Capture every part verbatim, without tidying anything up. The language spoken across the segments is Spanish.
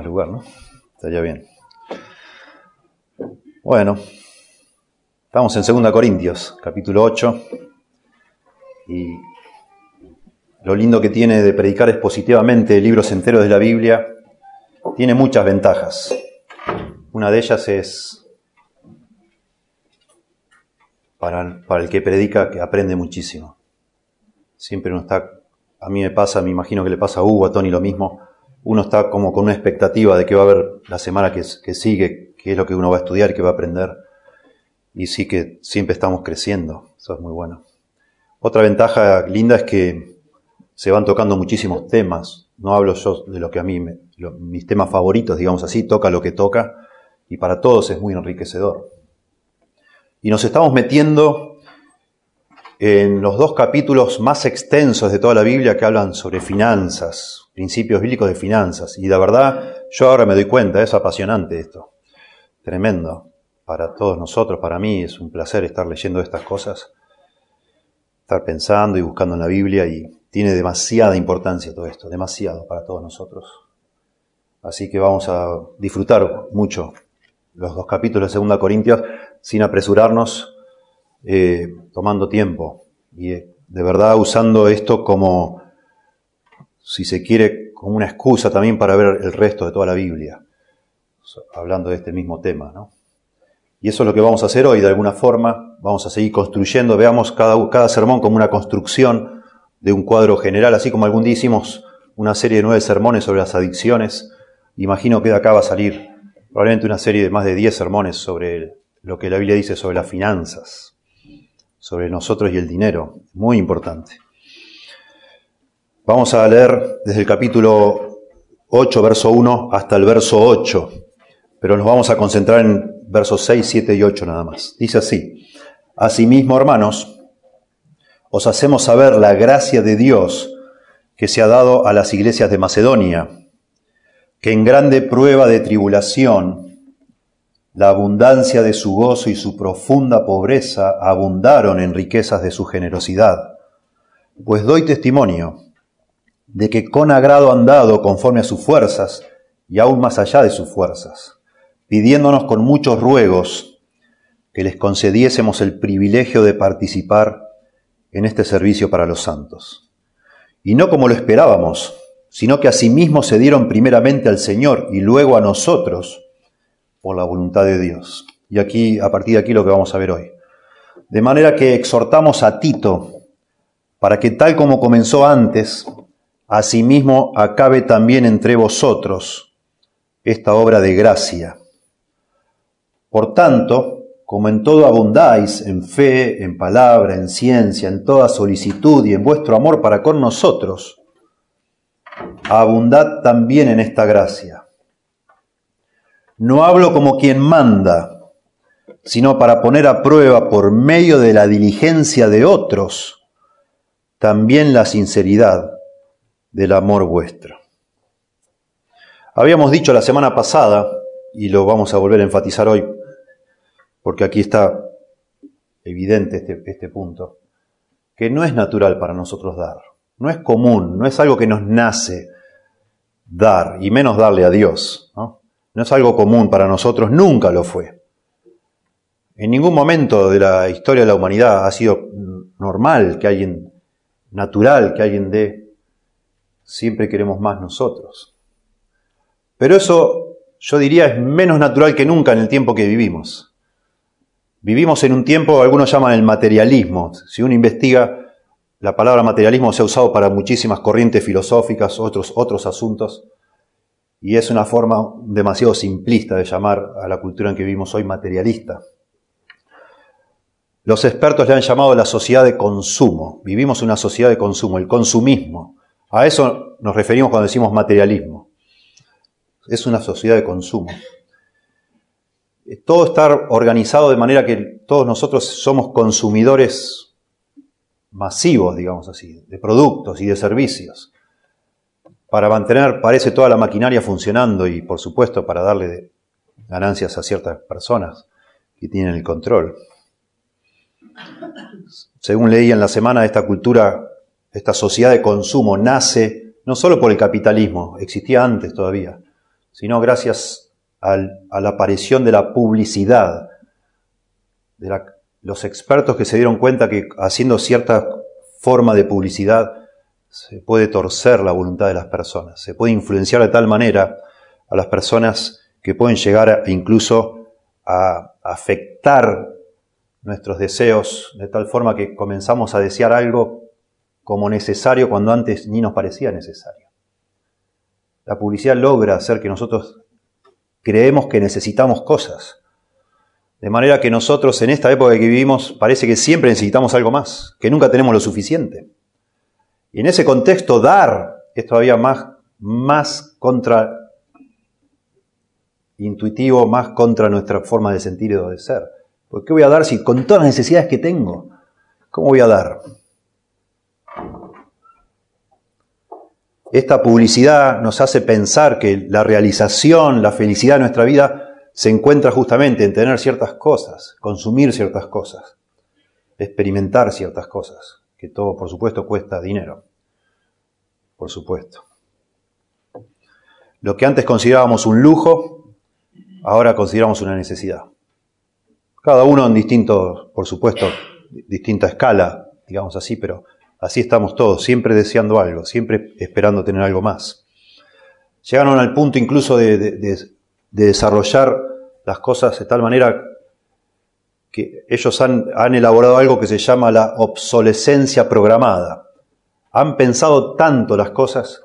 más lugar, ¿no? Estaría bien. Bueno, estamos en segunda Corintios, capítulo ocho, y lo lindo que tiene de predicar expositivamente libros enteros de la Biblia tiene muchas ventajas. Una de ellas es para, para el que predica, que aprende muchísimo. Siempre uno está, a mí me pasa, me imagino que le pasa a Hugo, a Tony lo mismo, uno está como con una expectativa de qué va a haber la semana que, que sigue, qué es lo que uno va a estudiar, qué va a aprender. Y sí que siempre estamos creciendo, eso es muy bueno. Otra ventaja linda es que se van tocando muchísimos temas. No hablo yo de lo que a mí, me, lo, mis temas favoritos, digamos así, toca lo que toca, y para todos es muy enriquecedor. Y nos estamos metiendo en los dos capítulos más extensos de toda la Biblia que hablan sobre finanzas, principios bíblicos de finanzas. Y la verdad, yo ahora me doy cuenta, es apasionante esto, tremendo. Para todos nosotros, para mí, es un placer estar leyendo estas cosas, estar pensando y buscando en la Biblia, y tiene demasiada importancia todo esto, demasiado para todos nosotros. Así que vamos a disfrutar mucho los dos capítulos de segunda Corintios sin apresurarnos, eh, tomando tiempo y eh, de verdad usando esto como, si se quiere, como una excusa también para ver el resto de toda la Biblia, hablando de este mismo tema, ¿no? Y eso es lo que vamos a hacer hoy, de alguna forma. Vamos a seguir construyendo, veamos cada, cada sermón como una construcción de un cuadro general, así como algún día hicimos una serie de nueve sermones sobre las adicciones. Imagino que de acá va a salir probablemente una serie de más de diez sermones sobre lo que la Biblia dice sobre las finanzas, sobre nosotros y el dinero. Muy importante. Vamos a leer desde el capítulo ocho, verso uno, hasta el verso ocho, pero nos vamos a concentrar en versos seis, siete y ocho nada más. Dice así: Asimismo, hermanos, os hacemos saber la gracia de Dios que se ha dado a las iglesias de Macedonia, que en grande prueba de tribulación, la abundancia de su gozo y su profunda pobreza abundaron en riquezas de su generosidad. Pues doy testimonio de que con agrado han dado conforme a sus fuerzas y aún más allá de sus fuerzas, pidiéndonos con muchos ruegos que les concediésemos el privilegio de participar en este servicio para los santos. Y no como lo esperábamos, sino que asimismo se dieron primeramente al Señor y luego a nosotros por la voluntad de Dios. Y aquí, a partir de aquí, lo que vamos a ver hoy. De manera que exhortamos a Tito para que tal como comenzó antes, asimismo acabe también entre vosotros esta obra de gracia. Por tanto, como en todo abundáis, en fe, en palabra, en ciencia, en toda solicitud y en vuestro amor para con nosotros, abundad también en esta gracia. No hablo como quien manda, sino para poner a prueba por medio de la diligencia de otros, también la sinceridad del amor vuestro. Habíamos dicho la semana pasada, y lo vamos a volver a enfatizar hoy, porque aquí está evidente este, este punto, que no es natural para nosotros dar, no es común, no es algo que nos nace dar, y menos darle a Dios, ¿no? No es algo común para nosotros, nunca lo fue. En ningún momento de la historia de la humanidad ha sido normal que alguien, natural que alguien dé. Siempre queremos más nosotros. Pero eso, yo diría, es menos natural que nunca en el tiempo que vivimos. Vivimos en un tiempo, algunos llaman el materialismo. Si uno investiga, la palabra materialismo se ha usado para muchísimas corrientes filosóficas, otros, otros asuntos. Y es una forma demasiado simplista de llamar a la cultura en que vivimos hoy materialista. Los expertos le han llamado la sociedad de consumo. Vivimos una sociedad de consumo, el consumismo. A eso nos referimos cuando decimos materialismo. Es una sociedad de consumo. Todo está organizado de manera que todos nosotros somos consumidores masivos, digamos así, de productos y de servicios, para mantener, parece, toda la maquinaria funcionando y, por supuesto, para darle ganancias a ciertas personas que tienen el control. Según leí en la semana, esta cultura, esta sociedad de consumo nace no solo por el capitalismo, existía antes todavía, sino gracias al, a la aparición de la publicidad, de la, los expertos que se dieron cuenta que haciendo cierta forma de publicidad se puede torcer la voluntad de las personas, se puede influenciar de tal manera a las personas que pueden llegar a, incluso a afectar nuestros deseos de tal forma que comenzamos a desear algo como necesario cuando antes ni nos parecía necesario. La publicidad logra hacer que nosotros creemos que necesitamos cosas. De manera que nosotros en esta época que vivimos parece que siempre necesitamos algo más, que nunca tenemos lo suficiente. Y en ese contexto dar es todavía más, más contraintuitivo, más contra nuestra forma de sentir y de ser. ¿Por qué voy a dar si con todas las necesidades que tengo? ¿Cómo voy a dar? Esta publicidad nos hace pensar que la realización, la felicidad de nuestra vida se encuentra justamente en tener ciertas cosas, consumir ciertas cosas, experimentar ciertas cosas, que todo, por supuesto, cuesta dinero. Por supuesto. Lo que antes considerábamos un lujo, ahora consideramos una necesidad. Cada uno en distinto, por supuesto, distinta escala, digamos así, pero así estamos todos, siempre deseando algo, siempre esperando tener algo más. Llegaron al punto incluso de, de, de, de desarrollar las cosas de tal manera que ellos han, han elaborado algo que se llama la obsolescencia programada. Han pensado tanto las cosas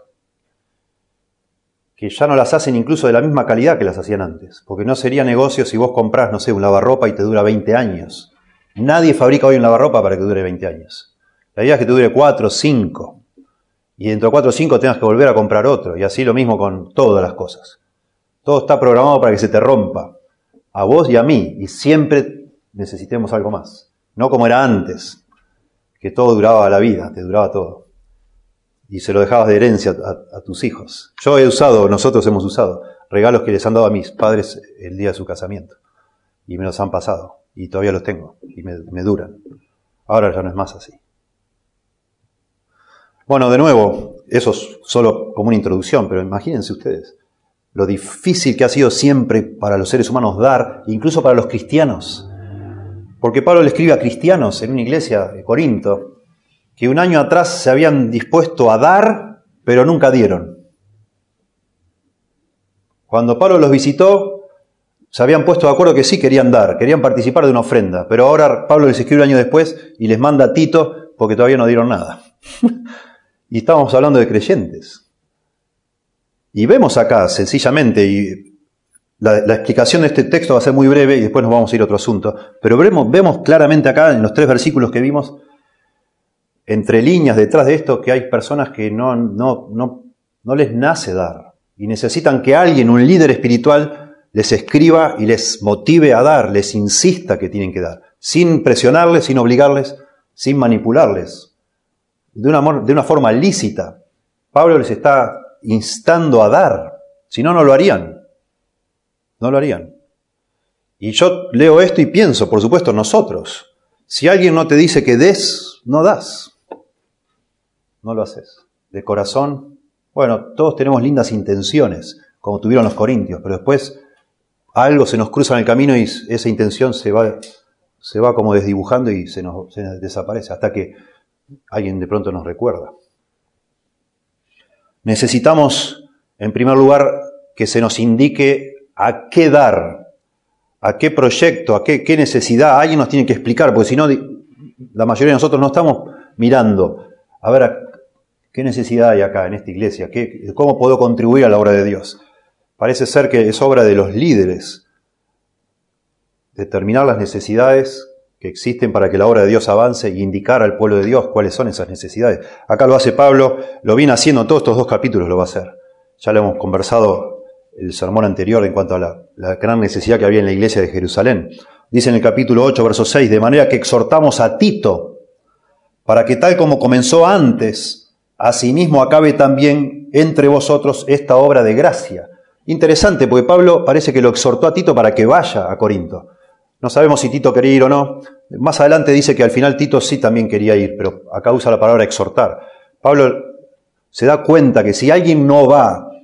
que ya no las hacen incluso de la misma calidad que las hacían antes. Porque no sería negocio si vos comprás, no sé, un lavarropa y te dura veinte años. Nadie fabrica hoy un lavarropa para que dure veinte años. La idea es que te dure cuatro, cinco. Y dentro de cuatro o cinco tengas que volver a comprar otro. Y así lo mismo con todas las cosas. Todo está programado para que se te rompa. A vos y a mí. Y siempre necesitemos algo más. No como era antes, que todo duraba la vida, te duraba todo. Y se lo dejabas de herencia a, a tus hijos. Yo he usado, nosotros hemos usado, regalos que les han dado a mis padres el día de su casamiento. Y me los han pasado. Y todavía los tengo. Y me, me duran. Ahora ya no es más así. Bueno, de nuevo, eso es solo como una introducción, pero imagínense ustedes lo difícil que ha sido siempre para los seres humanos dar, incluso para los cristianos. Porque Pablo le escribe a cristianos en una iglesia de Corinto, que un año atrás se habían dispuesto a dar, pero nunca dieron. Cuando Pablo los visitó, se habían puesto de acuerdo que sí querían dar, querían participar de una ofrenda, pero ahora Pablo les escribe un año después y les manda a Tito porque todavía no dieron nada. Y estábamos hablando de creyentes. Y vemos acá, sencillamente, y la, la explicación de este texto va a ser muy breve y después nos vamos a ir a otro asunto, pero vemos, vemos claramente acá, en los tres versículos que vimos, entre líneas detrás de esto, que hay personas que no, no, no, no les nace dar y necesitan que alguien, un líder espiritual, les escriba y les motive a dar, les insista que tienen que dar, sin presionarles, sin obligarles, sin manipularles, de una, de una forma lícita. Pablo les está instando a dar, si no, no lo harían, no lo harían. Y yo leo esto y pienso, por supuesto, nosotros, si alguien no te dice que des, no das. No lo haces. De corazón, bueno, todos tenemos lindas intenciones, como tuvieron los corintios, pero después algo se nos cruza en el camino y esa intención se va, se va como desdibujando y se nos se desaparece, hasta que alguien de pronto nos recuerda. Necesitamos, en primer lugar, que se nos indique a qué dar, a qué proyecto, a qué, qué necesidad. Alguien nos tiene que explicar, porque si no, la mayoría de nosotros no estamos mirando a ver qué necesidad hay acá en esta iglesia, qué, cómo puedo contribuir a la obra de Dios. Parece ser que es obra de los líderes determinar las necesidades que existen para que la obra de Dios avance y indicar al pueblo de Dios cuáles son esas necesidades. Acá lo hace Pablo, lo viene haciendo en todos estos dos capítulos, lo va a hacer. Ya lo hemos conversado el sermón anterior en cuanto a la, la gran necesidad que había en la iglesia de Jerusalén. Dice en el capítulo ocho, verso seis, de manera que exhortamos a Tito, para que tal como comenzó antes, asimismo acabe también entre vosotros esta obra de gracia. Interesante, porque Pablo parece que lo exhortó a Tito para que vaya a Corinto. No sabemos si Tito quería ir o no. Más adelante dice que al final Tito sí también quería ir, pero acá usa la palabra exhortar. Pablo se da cuenta que si alguien no va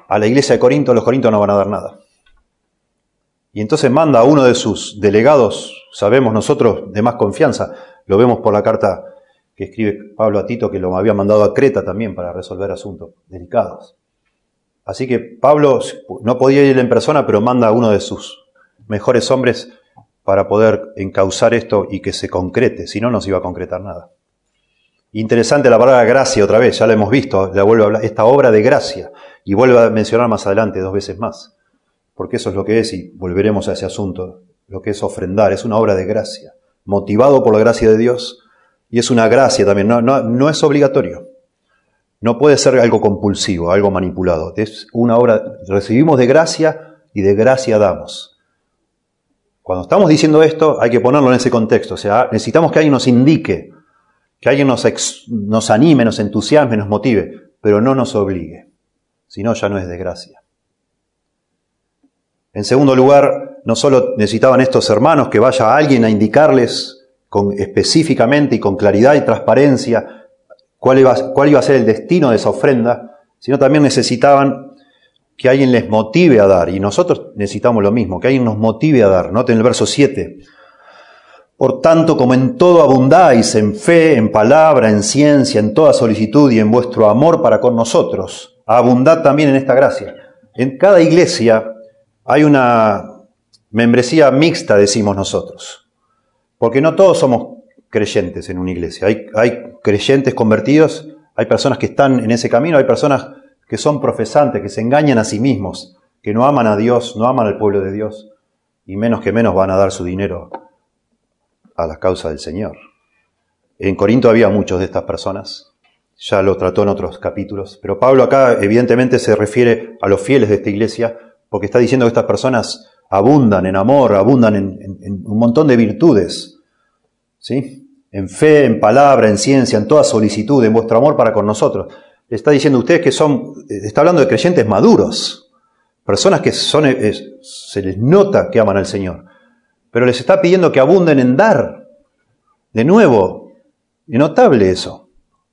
a la iglesia de Corinto, los corintios no van a dar nada. Y entonces manda a uno de sus delegados, sabemos nosotros, de más confianza, lo vemos por la carta que escribe Pablo a Tito, que lo había mandado a Creta también para resolver asuntos delicados. Así que Pablo no podía ir en persona, pero manda a uno de sus mejores hombres para poder encauzar esto y que se concrete, si no, no se iba a concretar nada. Interesante la palabra gracia otra vez, ya la hemos visto, la vuelvo a hablar, esta obra de gracia, y vuelvo a mencionar más adelante dos veces más, porque eso es lo que es, y volveremos a ese asunto, lo que es ofrendar, es una obra de gracia, motivado por la gracia de Dios, y es una gracia también, no, no, no es obligatorio, no puede ser algo compulsivo, algo manipulado, es una obra, recibimos de gracia y de gracia damos. Cuando estamos diciendo esto, hay que ponerlo en ese contexto, o sea, necesitamos que alguien nos indique, que alguien nos, ex, nos anime, nos entusiasme, nos motive, pero no nos obligue. Si no, ya no es de gracia. En segundo lugar, no solo necesitaban estos hermanos que vaya alguien a indicarles con, específicamente y con claridad y transparencia cuál iba, cuál iba a ser el destino de esa ofrenda, sino también necesitaban que alguien les motive a dar. Y nosotros necesitamos lo mismo, que alguien nos motive a dar. Noten el verso siete. Por tanto, como en todo abundáis, en fe, en palabra, en ciencia, en toda solicitud y en vuestro amor para con nosotros, abundad también en esta gracia. En cada iglesia hay una membresía mixta, decimos nosotros, porque no todos somos creyentes en una iglesia. Hay, hay creyentes convertidos, hay personas que están en ese camino, hay personas que son profesantes, que se engañan a sí mismos, que no aman a Dios, no aman al pueblo de Dios, y menos que menos van a dar su dinero a la causa del Señor. En Corinto había muchos de estas personas, ya lo trató en otros capítulos, pero Pablo acá evidentemente se refiere a los fieles de esta iglesia, porque está diciendo que estas personas abundan en amor, abundan en, en, en un montón de virtudes, ¿sí? En fe, en palabra, en ciencia, en toda solicitud, en vuestro amor para con nosotros. Le está diciendo a ustedes que son, está hablando de creyentes maduros, personas que son, es, se les nota que aman al Señor. Pero les está pidiendo que abunden en dar. De nuevo, es notable eso.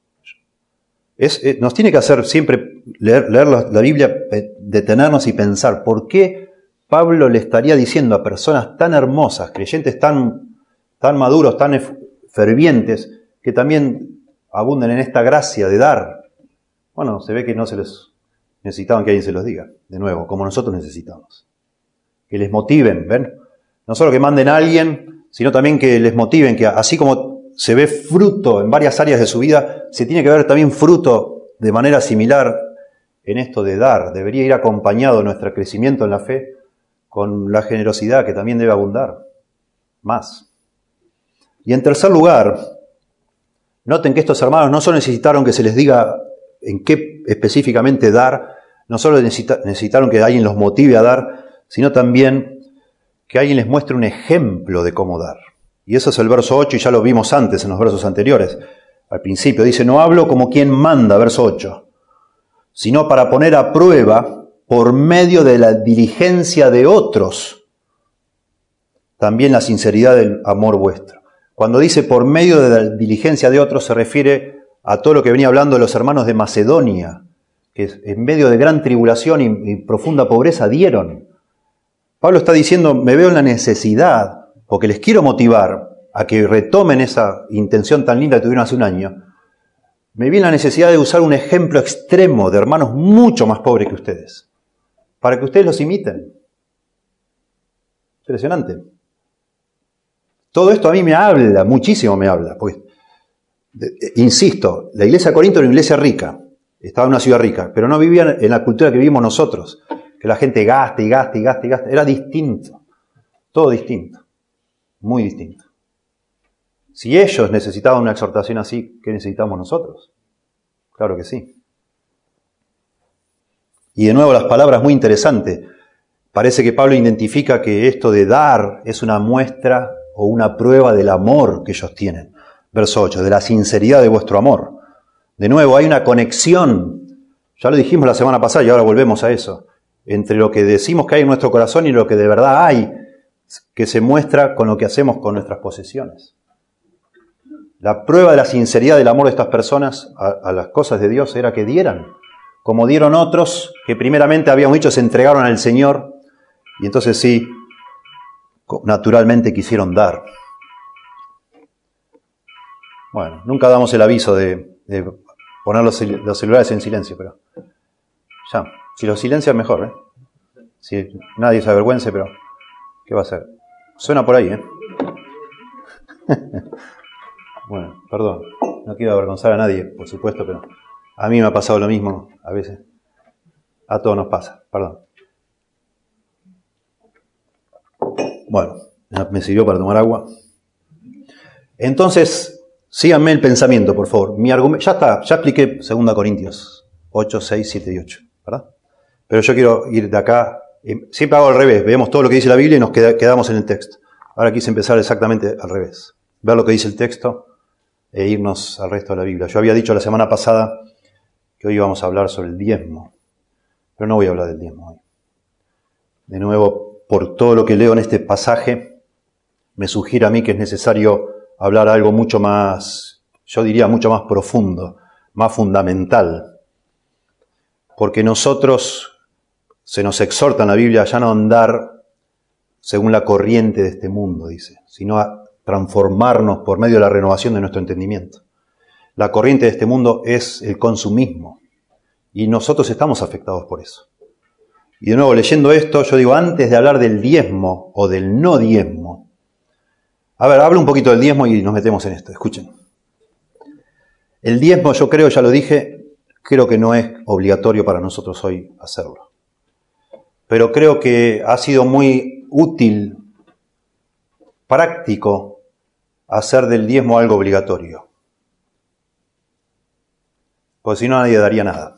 Es, es, nos tiene que hacer siempre leer, leer la, la Biblia, detenernos y pensar, ¿por qué Pablo le estaría diciendo a personas tan hermosas, creyentes tan, tan maduros, tan fervientes, que también abunden en esta gracia de dar? Bueno, se ve que no se les necesitaban que alguien se los diga, de nuevo, como nosotros necesitamos. Que les motiven, ¿ven? No solo que manden a alguien, sino también que les motiven, que así como se ve fruto en varias áreas de su vida, se tiene que ver también fruto de manera similar en esto de dar. Debería ir acompañado nuestro crecimiento en la fe con la generosidad que también debe abundar más. Y en tercer lugar, noten que estos hermanos no solo necesitaron que se les diga en qué específicamente dar, no solo necesita, necesitaron que alguien los motive a dar, sino también que alguien les muestre un ejemplo de cómo dar. Y eso es el verso ocho, y ya lo vimos antes en los versos anteriores. Al principio dice, no hablo como quien manda, verso ocho, sino para poner a prueba por medio de la diligencia de otros, también la sinceridad del amor vuestro. Cuando dice por medio de la diligencia de otros, se refiere a todo lo que venía hablando de los hermanos de Macedonia, que en medio de gran tribulación y, y profunda pobreza dieron. Pablo está diciendo, me veo en la necesidad, porque les quiero motivar a que retomen esa intención tan linda que tuvieron hace un año, me vi en la necesidad de usar un ejemplo extremo de hermanos mucho más pobres que ustedes, para que ustedes los imiten. Impresionante. Todo esto a mí me habla, muchísimo me habla, porque, insisto, la iglesia de Corinto era una iglesia rica, estaba en una ciudad rica, pero no vivían en la cultura que vivimos nosotros, que la gente gaste y gaste y gaste y gaste. Era distinto. Todo distinto. Muy distinto. Si ellos necesitaban una exhortación así, ¿qué necesitamos nosotros? Claro que sí. Y de nuevo las palabras muy interesantes. Parece que Pablo identifica que esto de dar es una muestra o una prueba del amor que ellos tienen. Verso ocho, de la sinceridad de vuestro amor. De nuevo, hay una conexión. Ya lo dijimos la semana pasada y ahora volvemos a eso. Entre lo que decimos que hay en nuestro corazón y lo que de verdad hay, que se muestra con lo que hacemos con nuestras posesiones. La prueba de la sinceridad del amor de estas personas a, a las cosas de Dios era que dieran. como dieron otros que primeramente habíamos dicho se entregaron al Señor y entonces sí, naturalmente quisieron dar. Bueno, nunca damos el aviso de, de poner los, los celulares en silencio, pero ya, si los silencian mejor, ¿eh? Si nadie se avergüence, pero ¿qué va a hacer? Suena por ahí, ¿eh? Bueno, perdón, no quiero avergonzar a nadie, por supuesto, pero a mí me ha pasado lo mismo a veces. A todos nos pasa, perdón. Bueno, me sirvió para tomar agua. Entonces, síganme el pensamiento, por favor. Mi argumento, ya está, ya expliqué dos Corintios ocho, seis, siete y ocho, ¿verdad? Pero yo quiero ir de acá, siempre hago al revés, vemos todo lo que dice la Biblia y nos queda, quedamos en el texto. Ahora quise empezar exactamente al revés. Ver lo que dice el texto e irnos al resto de la Biblia. Yo había dicho la semana pasada que hoy íbamos a hablar sobre el diezmo, pero no voy a hablar del diezmo hoy. De nuevo, por todo lo que leo en este pasaje, me sugiere a mí que es necesario hablar algo mucho más, yo diría mucho más profundo, más fundamental. Porque nosotros, se nos exhorta en la Biblia ya no andar según la corriente de este mundo, dice, sino a transformarnos por medio de la renovación de nuestro entendimiento. La corriente de este mundo es el consumismo y nosotros estamos afectados por eso. Y de nuevo, leyendo esto, yo digo, antes de hablar del diezmo o del no diezmo, a ver, hablo un poquito del diezmo y nos metemos en esto, escuchen. El diezmo, yo creo, ya lo dije, creo que no es obligatorio para nosotros hoy hacerlo. Pero creo que ha sido muy útil, práctico, hacer del diezmo algo obligatorio. Porque si no, nadie daría nada.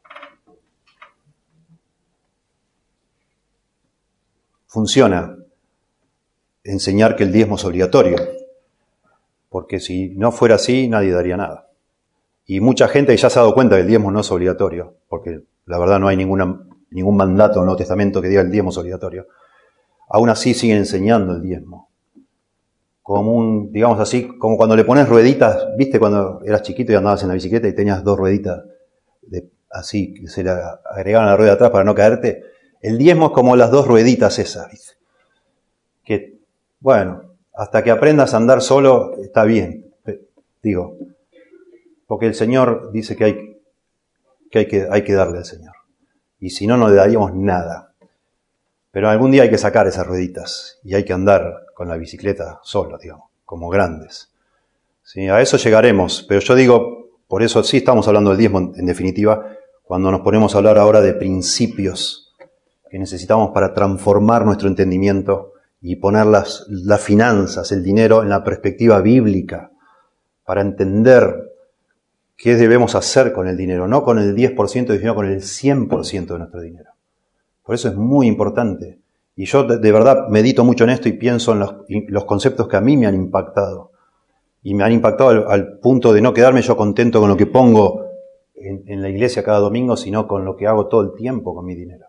Funciona enseñar que el diezmo es obligatorio. Porque si no fuera así, nadie daría nada. Y mucha gente ya se ha dado cuenta que el diezmo no es obligatorio, porque la verdad no hay ninguna, ningún mandato en el Nuevo Testamento que diga el diezmo es obligatorio. Aún así siguen enseñando el diezmo. Como un, digamos así, como cuando le pones rueditas, ¿viste cuando eras chiquito y andabas en la bicicleta y tenías dos rueditas de, así, que se le agregaban a la rueda de atrás para no caerte? El diezmo es como las dos rueditas esas, ¿viste? Que, bueno, hasta que aprendas a andar solo está bien, digo, porque el Señor dice que hay que, hay que, hay que darle al Señor. Y si no, no le daríamos nada. Pero algún día hay que sacar esas rueditas y hay que andar con la bicicleta solo, digamos, como grandes. ¿Sí? A eso llegaremos, pero yo digo, por eso sí estamos hablando del diezmo en definitiva, cuando nos ponemos a hablar ahora de principios que necesitamos para transformar nuestro entendimiento y poner las, las finanzas, el dinero en la perspectiva bíblica, para entender qué debemos hacer con el dinero, no con el diez por ciento, sino con el cien por ciento de nuestro dinero. Por eso es muy importante. Y yo de, de verdad medito mucho en esto y pienso en los, los conceptos que a mí me han impactado. Y me han impactado al, al punto de no quedarme yo contento con lo que pongo en, en la iglesia cada domingo, sino con lo que hago todo el tiempo con mi dinero.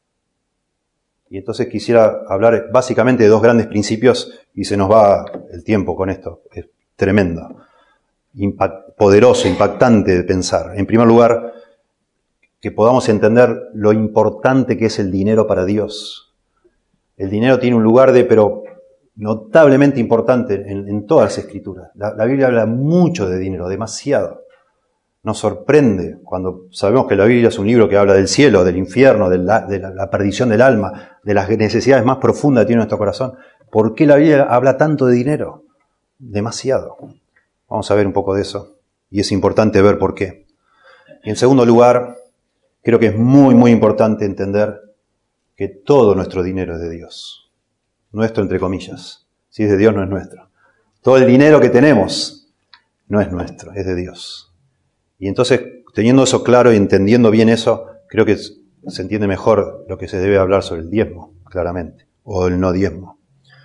Y entonces quisiera hablar básicamente de dos grandes principios y se nos va el tiempo con esto. Es tremendo, impact, poderoso, impactante de pensar. En primer lugar, que podamos entender lo importante que es el dinero para Dios. El dinero tiene un lugar de, pero notablemente importante en, en todas las Escrituras. La, la Biblia habla mucho de dinero, demasiado. Nos sorprende cuando sabemos que la Biblia es un libro que habla del cielo, del infierno, de la, de la, la perdición del alma, de las necesidades más profundas que tiene nuestro corazón. ¿Por qué la Biblia habla tanto de dinero? Demasiado. Vamos a ver un poco de eso. Y es importante ver por qué. Y en segundo lugar, creo que es muy, muy importante entender que todo nuestro dinero es de Dios. Nuestro, entre comillas. Si es de Dios, no es nuestro. Todo el dinero que tenemos no es nuestro, es de Dios. Y entonces, teniendo eso claro y entendiendo bien eso, creo que se entiende mejor lo que se debe hablar sobre el diezmo, claramente, o el no diezmo.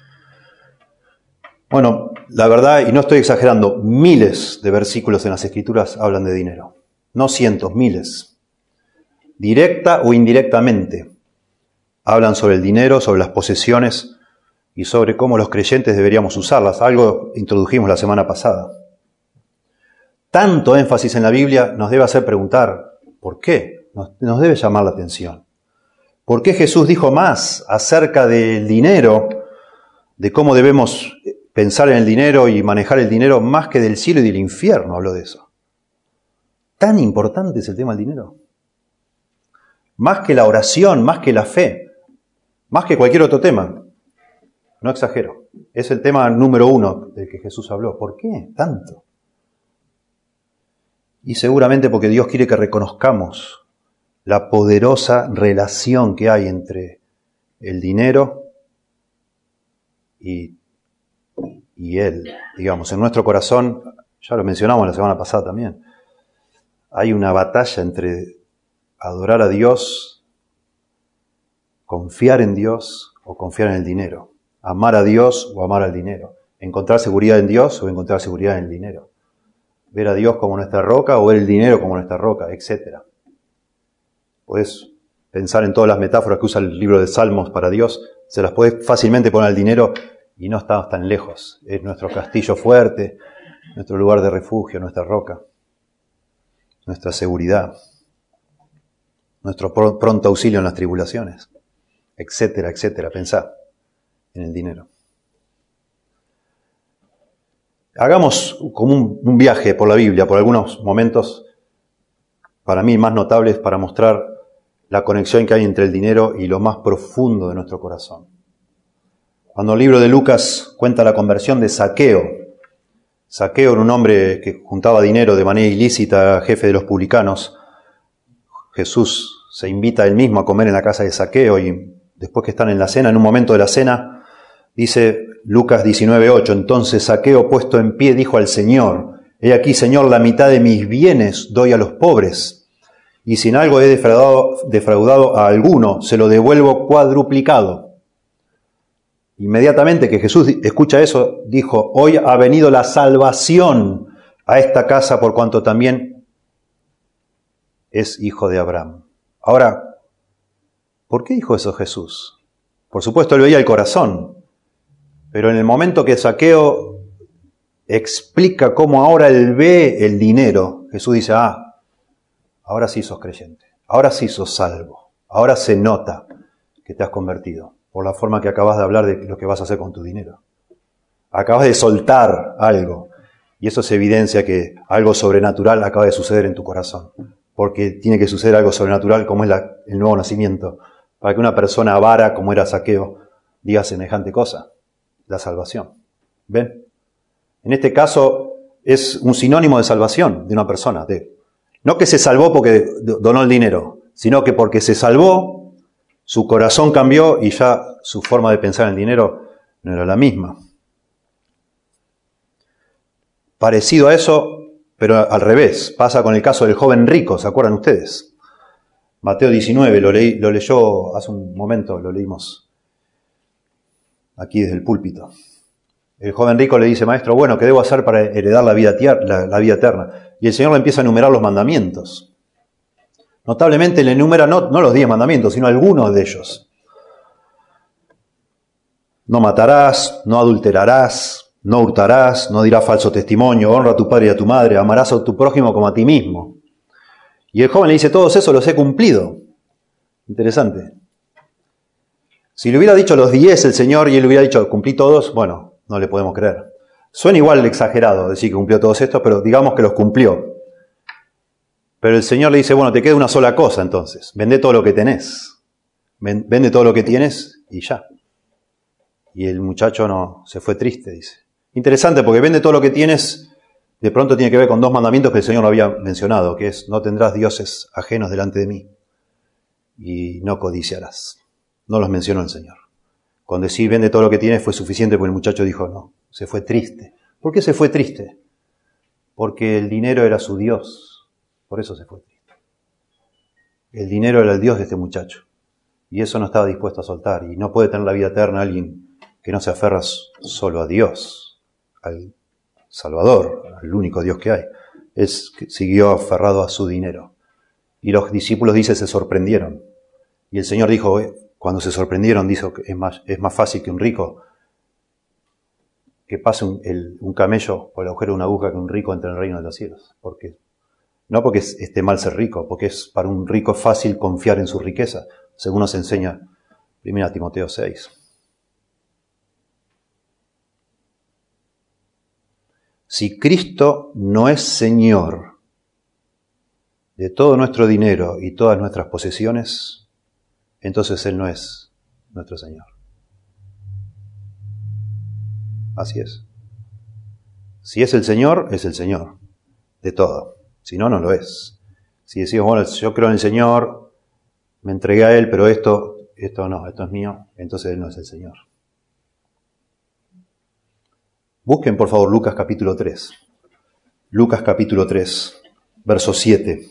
Bueno, la verdad, y no estoy exagerando, miles de versículos en las Escrituras hablan de dinero. No cientos, miles. Directa o indirectamente, hablan sobre el dinero, sobre las posesiones y sobre cómo los creyentes deberíamos usarlas. Algo introdujimos la semana pasada. Tanto énfasis en la Biblia nos debe hacer preguntar, ¿por qué? nos, nos debe llamar la atención. ¿Por qué Jesús dijo más acerca del dinero, de cómo debemos pensar en el dinero y manejar el dinero más que del cielo y del infierno? Habló de eso. ¿Tan importante es el tema del dinero? Más que la oración, más que la fe, más que cualquier otro tema. No exagero. Es el tema número uno del que Jesús habló. ¿Por qué tanto? Y seguramente porque Dios quiere que reconozcamos la poderosa relación que hay entre el dinero y, y Él. Digamos, en nuestro corazón, ya lo mencionamos la semana pasada también, hay una batalla entre adorar a Dios, confiar en Dios o confiar en el dinero. Amar a Dios o amar al dinero. Encontrar seguridad en Dios o encontrar seguridad en el dinero. Ver a Dios como nuestra roca o ver el dinero como nuestra roca, etcétera. Puedes pensar en todas las metáforas que usa el libro de Salmos para Dios, se las puedes fácilmente poner al dinero y no estamos tan lejos. Es nuestro castillo fuerte, nuestro lugar de refugio, nuestra roca, nuestra seguridad, nuestro pronto auxilio en las tribulaciones, etcétera, etcétera. Pensá en el dinero. Hagamos como un, un viaje por la Biblia, por algunos momentos, para mí más notables, para mostrar la conexión que hay entre el dinero y lo más profundo de nuestro corazón. Cuando el libro de Lucas cuenta la conversión de Zaqueo, Zaqueo era un hombre que juntaba dinero de manera ilícita, jefe de los publicanos. Jesús se invita a él mismo a comer en la casa de Zaqueo y después que están en la cena, en un momento de la cena, dice Lucas diecinueve ocho, entonces Zaqueo puesto en pie dijo al Señor, he aquí, Señor, la mitad de mis bienes doy a los pobres, y si en algo he defraudado, defraudado a alguno, se lo devuelvo cuadruplicado. Inmediatamente que Jesús escucha eso, dijo, hoy ha venido la salvación a esta casa por cuanto también es hijo de Abraham. Ahora, ¿por qué dijo eso Jesús? Por supuesto, él veía el corazón, pero en el momento que Zaqueo explica cómo ahora él ve el dinero, Jesús dice, ah, ahora sí sos creyente, ahora sí sos salvo, ahora se nota que te has convertido por la forma que acabas de hablar de lo que vas a hacer con tu dinero. Acabas de soltar algo y eso es evidencia que algo sobrenatural acaba de suceder en tu corazón, porque tiene que suceder algo sobrenatural como es la, el nuevo nacimiento, para que una persona avara como era Zaqueo diga semejante cosa, la salvación. ¿Ven? En este caso es un sinónimo de salvación de una persona, de no que se salvó porque donó el dinero, sino que porque se salvó, su corazón cambió y ya su forma de pensar en el dinero no era la misma. Parecido a eso, pero al revés, pasa con el caso del joven rico, ¿se acuerdan ustedes? Mateo diecinueve, lo, leí, lo leyó hace un momento, lo leímos aquí desde el púlpito. El joven rico le dice, maestro, bueno, ¿qué debo hacer para heredar la vida, la, la vida eterna? Y el Señor le empieza a enumerar los mandamientos. Notablemente le enumera no, no los diez mandamientos, sino algunos de ellos. No matarás, no adulterarás, no hurtarás, no dirás falso testimonio, honra a tu padre y a tu madre, amarás a tu prójimo como a ti mismo. Y el joven le dice, todos esos los he cumplido. Interesante. Si le hubiera dicho los diez el Señor y él hubiera dicho, cumplí todos, bueno, no le podemos creer. Suena igual exagerado decir que cumplió todos estos, pero digamos que los cumplió. Pero el Señor le dice, bueno, te queda una sola cosa entonces. Vende todo lo que tenés. Vende todo lo que tienes y ya. Y el muchacho no, se fue triste, dice. Interesante porque vende todo lo que tienes, de pronto tiene que ver con dos mandamientos que el Señor no había mencionado, que es, no tendrás dioses ajenos delante de mí y no codiciarás. No los mencionó el Señor. Con decir vende todo lo que tienes fue suficiente porque el muchacho dijo no, se fue triste. ¿Por qué se fue triste? Porque el dinero era su Dios. Por eso se fue triste. El dinero era el Dios de este muchacho. Y eso no estaba dispuesto a soltar. Y no puede tener la vida eterna alguien que no se aferra solo a Dios, al Salvador, al único Dios que hay. Él siguió aferrado a su dinero. Y los discípulos, dice, se sorprendieron. Y el Señor dijo, cuando se sorprendieron, dijo que es más, es más fácil que un rico que pase un, el, un camello por el agujero de una aguja que un rico entre en el reino de los cielos. Porque No porque esté mal ser rico, porque es para un rico fácil confiar en su riqueza, según nos enseña primera Timoteo seis. Si Cristo no es Señor de todo nuestro dinero y todas nuestras posesiones, entonces Él no es nuestro Señor. Así es. Si es el Señor, es el Señor de todo. Si no, no lo es. Si decimos, bueno, yo creo en el Señor, me entregué a Él, pero esto, esto no, esto es mío, entonces Él no es el Señor. Busquen, por favor, Lucas capítulo tres. Lucas capítulo tres, verso siete.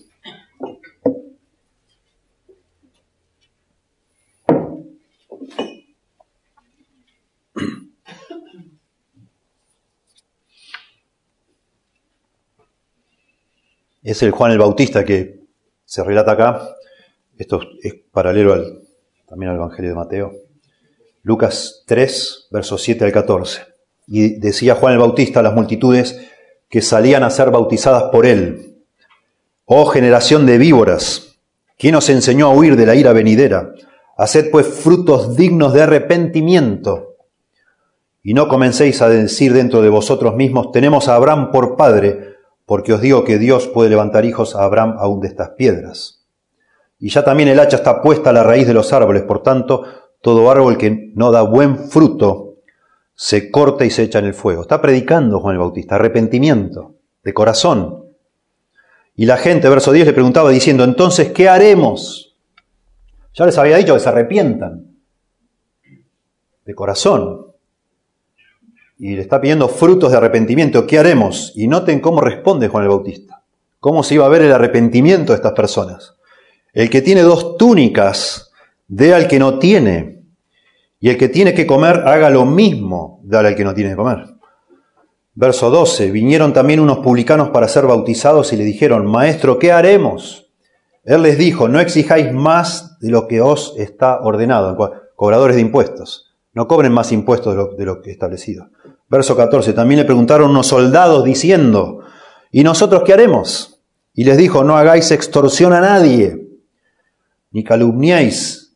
Es el Juan el Bautista que se relata acá. Esto es paralelo al, también al Evangelio de Mateo. Lucas tres, versos siete al catorce. Y decía Juan el Bautista a las multitudes que salían a ser bautizadas por él: oh generación de víboras, ¿quién os enseñó a huir de la ira venidera? Haced pues frutos dignos de arrepentimiento. Y no comencéis a decir dentro de vosotros mismos: tenemos a Abraham por padre, porque os digo que Dios puede levantar hijos a Abraham aún de estas piedras. Y ya también el hacha está puesta a la raíz de los árboles, por tanto, todo árbol que no da buen fruto se corta y se echa en el fuego. Está predicando Juan el Bautista arrepentimiento de corazón. Y la gente, verso diez, le preguntaba diciendo: entonces, ¿qué haremos? Ya les había dicho que se arrepientan de corazón. Y le está pidiendo frutos de arrepentimiento. ¿Qué haremos? Y noten cómo responde Juan el Bautista. Cómo se iba a ver el arrepentimiento de estas personas. El que tiene dos túnicas, dé al que no tiene. Y el que tiene que comer, haga lo mismo, dale al que no tiene que comer. Verso doce. Vinieron también unos publicanos para ser bautizados y le dijeron: Maestro, ¿qué haremos? Él les dijo: no exijáis más de lo que os está ordenado. Cobradores de impuestos. No cobren más impuestos de lo, de lo que establecido. Verso catorce. También le preguntaron unos soldados diciendo: ¿y nosotros qué haremos? Y les dijo: no hagáis extorsión a nadie, ni calumniáis,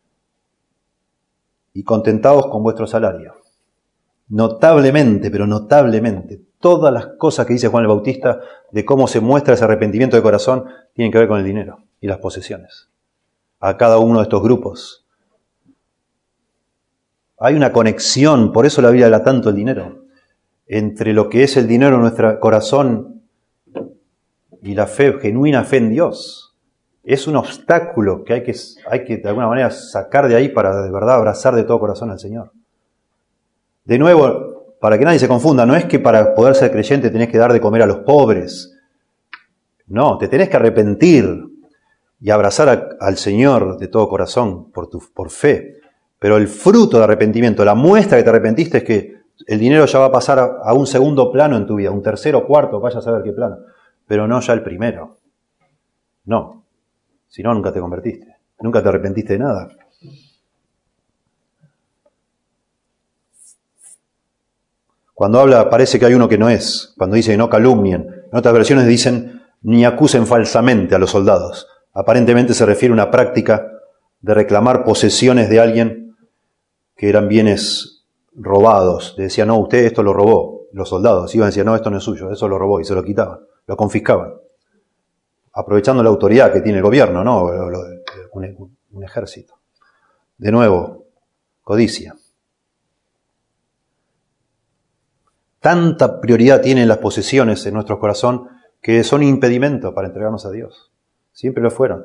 y contentaos con vuestro salario. Notablemente, pero notablemente, todas las cosas que dice Juan el Bautista de cómo se muestra ese arrepentimiento de corazón tienen que ver con el dinero y las posesiones. A cada uno de estos grupos. Hay una conexión, por eso la Biblia habla tanto del dinero, entre lo que es el dinero en nuestro corazón y la fe, genuina fe en Dios. Es un obstáculo que hay que, hay que de alguna manera sacar de ahí para de verdad abrazar de todo corazón al Señor. De nuevo, para que nadie se confunda, no es que para poder ser creyente tenés que dar de comer a los pobres. No, te tenés que arrepentir y abrazar a, al Señor de todo corazón por, tu, por fe. Pero el fruto de arrepentimiento, la muestra que te arrepentiste es que el dinero ya va a pasar a, a un segundo plano en tu vida, un tercero, cuarto, vaya a saber qué plano, pero no ya el primero. No, si no, nunca te convertiste, nunca te arrepentiste de nada. Cuando habla, parece que hay uno que no es, cuando dice no calumnien. En otras versiones dicen ni acusen falsamente a los soldados. Aparentemente se refiere a una práctica de reclamar posesiones de alguien que eran bienes robados. Le decían: no, usted esto lo robó. Los soldados iban y decían: no, esto no es suyo, eso lo robó, y se lo quitaban, lo confiscaban. Aprovechando la autoridad que tiene el gobierno, ¿no? Un, un ejército. De nuevo, codicia. Tanta prioridad tienen las posesiones en nuestro corazón que son impedimento para entregarnos a Dios. Siempre lo fueron.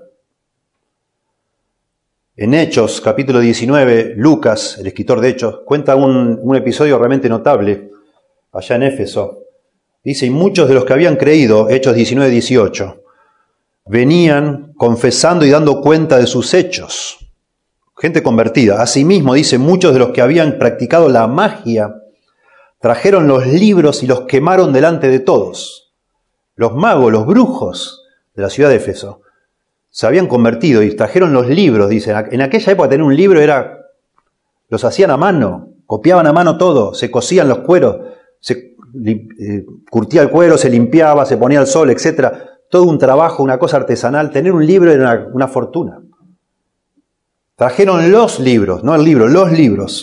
En Hechos, capítulo diecinueve, Lucas, el escritor de Hechos, cuenta un, un episodio realmente notable allá en Éfeso. Dice: y muchos de los que habían creído, Hechos diecinueve, dieciocho, venían confesando y dando cuenta de sus hechos. Gente convertida. Asimismo, dice, muchos de los que habían practicado la magia trajeron los libros y los quemaron delante de todos. Los magos, los brujos de la ciudad de Éfeso se habían convertido y trajeron los libros, dicen. En aquella época tener un libro era, los hacían a mano, copiaban a mano todo, se cosían los cueros, se eh, curtía el cuero, se limpiaba, se ponía al sol, etcétera. todo un trabajo, una cosa artesanal. Tener un libro era una, una fortuna. Trajeron los libros, no el libro, los libros.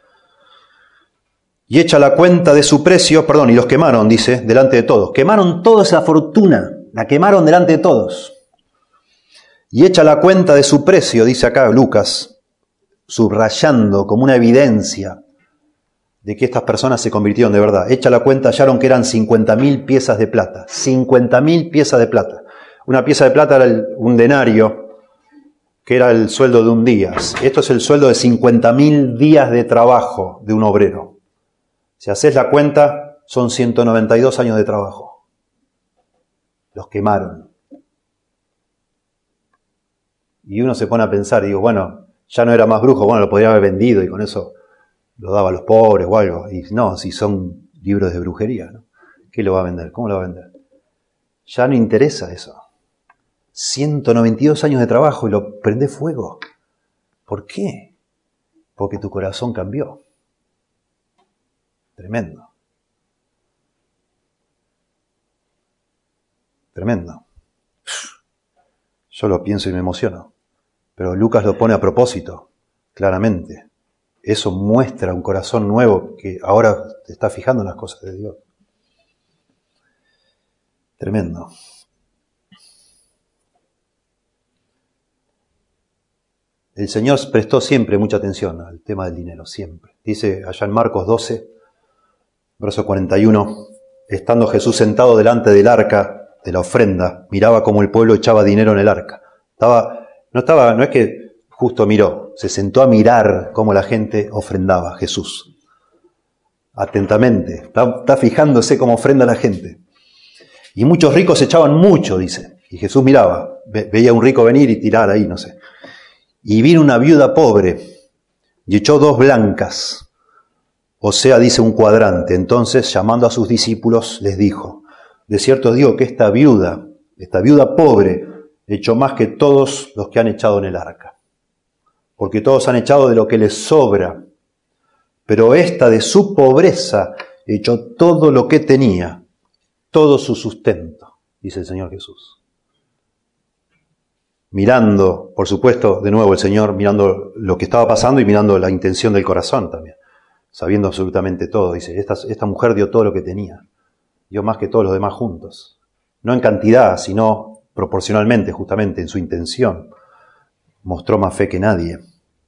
Y hecha la cuenta de su precio, perdón, y los quemaron, dice, delante de todos. Quemaron toda esa fortuna, la quemaron delante de todos. Y hecha la cuenta de su precio, dice acá Lucas, subrayando como una evidencia de que estas personas se convirtieron de verdad. Hecha la cuenta, hallaron que eran cincuenta mil piezas de plata. cincuenta mil piezas de plata. Una pieza de plata era el, un denario, que era el sueldo de un día. Esto es el sueldo de cincuenta mil días de trabajo de un obrero. Si haces la cuenta, son ciento noventa y dos años de trabajo. Los quemaron. Y uno se pone a pensar, digo, bueno, ya no era más brujo, bueno, lo podría haber vendido y con eso lo daba a los pobres o algo. Y no, si son libros de brujería, ¿no? ¿Qué lo va a vender? ¿Cómo lo va a vender? Ya no interesa eso. ciento noventa y dos años de trabajo y lo prende fuego. ¿Por qué? Porque tu corazón cambió. Tremendo. Tremendo. Yo lo pienso y me emociono. Pero Lucas lo pone a propósito, claramente. Eso muestra un corazón nuevo que ahora te está fijando en las cosas de Dios. Tremendo. El Señor prestó siempre mucha atención al tema del dinero, siempre. Dice allá en Marcos doce, verso cuarenta y uno, estando Jesús sentado delante del arca de la ofrenda, miraba cómo el pueblo echaba dinero en el arca. Estaba, no estaba, no es que justo miró, se sentó a mirar cómo la gente ofrendaba a Jesús. Atentamente, está, está fijándose cómo ofrenda la gente. Y muchos ricos echaban mucho, dice. Y Jesús miraba, ve, veía a un rico venir y tirar ahí, no sé. Y vino una viuda pobre y echó dos blancas, o sea, dice un cuadrante. Entonces, llamando a sus discípulos, les dijo, de cierto os digo que esta viuda, esta viuda pobre, echó más que todos los que han echado en el arca. Porque todos han echado de lo que les sobra, pero esta de su pobreza echó todo lo que tenía, todo su sustento, dice el Señor Jesús. Mirando, por supuesto, de nuevo el Señor, mirando lo que estaba pasando y mirando la intención del corazón también, sabiendo absolutamente todo. Dice, esta, esta mujer dio todo lo que tenía, dio más que todos los demás juntos. No en cantidad, sino proporcionalmente, justamente en su intención. Mostró más fe que nadie.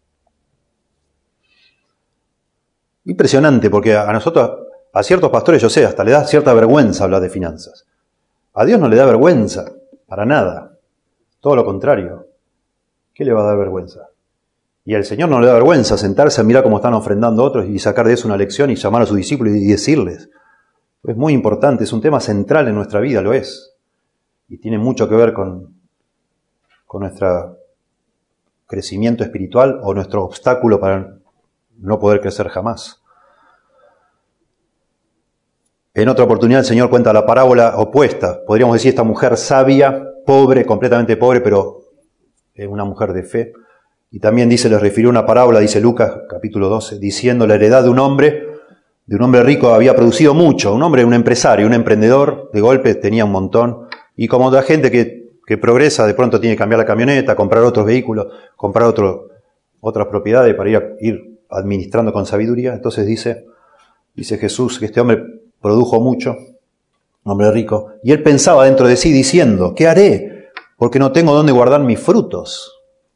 Impresionante, porque a nosotros, a ciertos pastores, yo sé, hasta le da cierta vergüenza hablar de finanzas. A Dios no le da vergüenza, para nada. Todo lo contrario. ¿Qué le va a dar vergüenza? Y al Señor no le da vergüenza sentarse a mirar cómo están ofrendando otros y sacar de eso una lección y llamar a sus discípulos y decirles. Es muy importante, es un tema central en nuestra vida, lo es. Y tiene mucho que ver con, con nuestro crecimiento espiritual o nuestro obstáculo para no poder crecer jamás. En otra oportunidad el Señor cuenta la parábola opuesta. Podríamos decir esta mujer sabia, pobre, completamente pobre, pero es una mujer de fe. Y también dice, les refirió una parábola, dice Lucas, capítulo doce, diciendo la heredad de un hombre, de un hombre rico había producido mucho. Un hombre, un empresario, un emprendedor, de golpe tenía un montón. Y como la gente que, que progresa, de pronto tiene que cambiar la camioneta, comprar otros vehículos, comprar otro, otras propiedades para ir, ir administrando con sabiduría. Entonces dice, dice Jesús que este hombre produjo mucho, un hombre rico, y él pensaba dentro de sí diciendo, ¿qué haré? Porque no tengo dónde guardar mis frutos.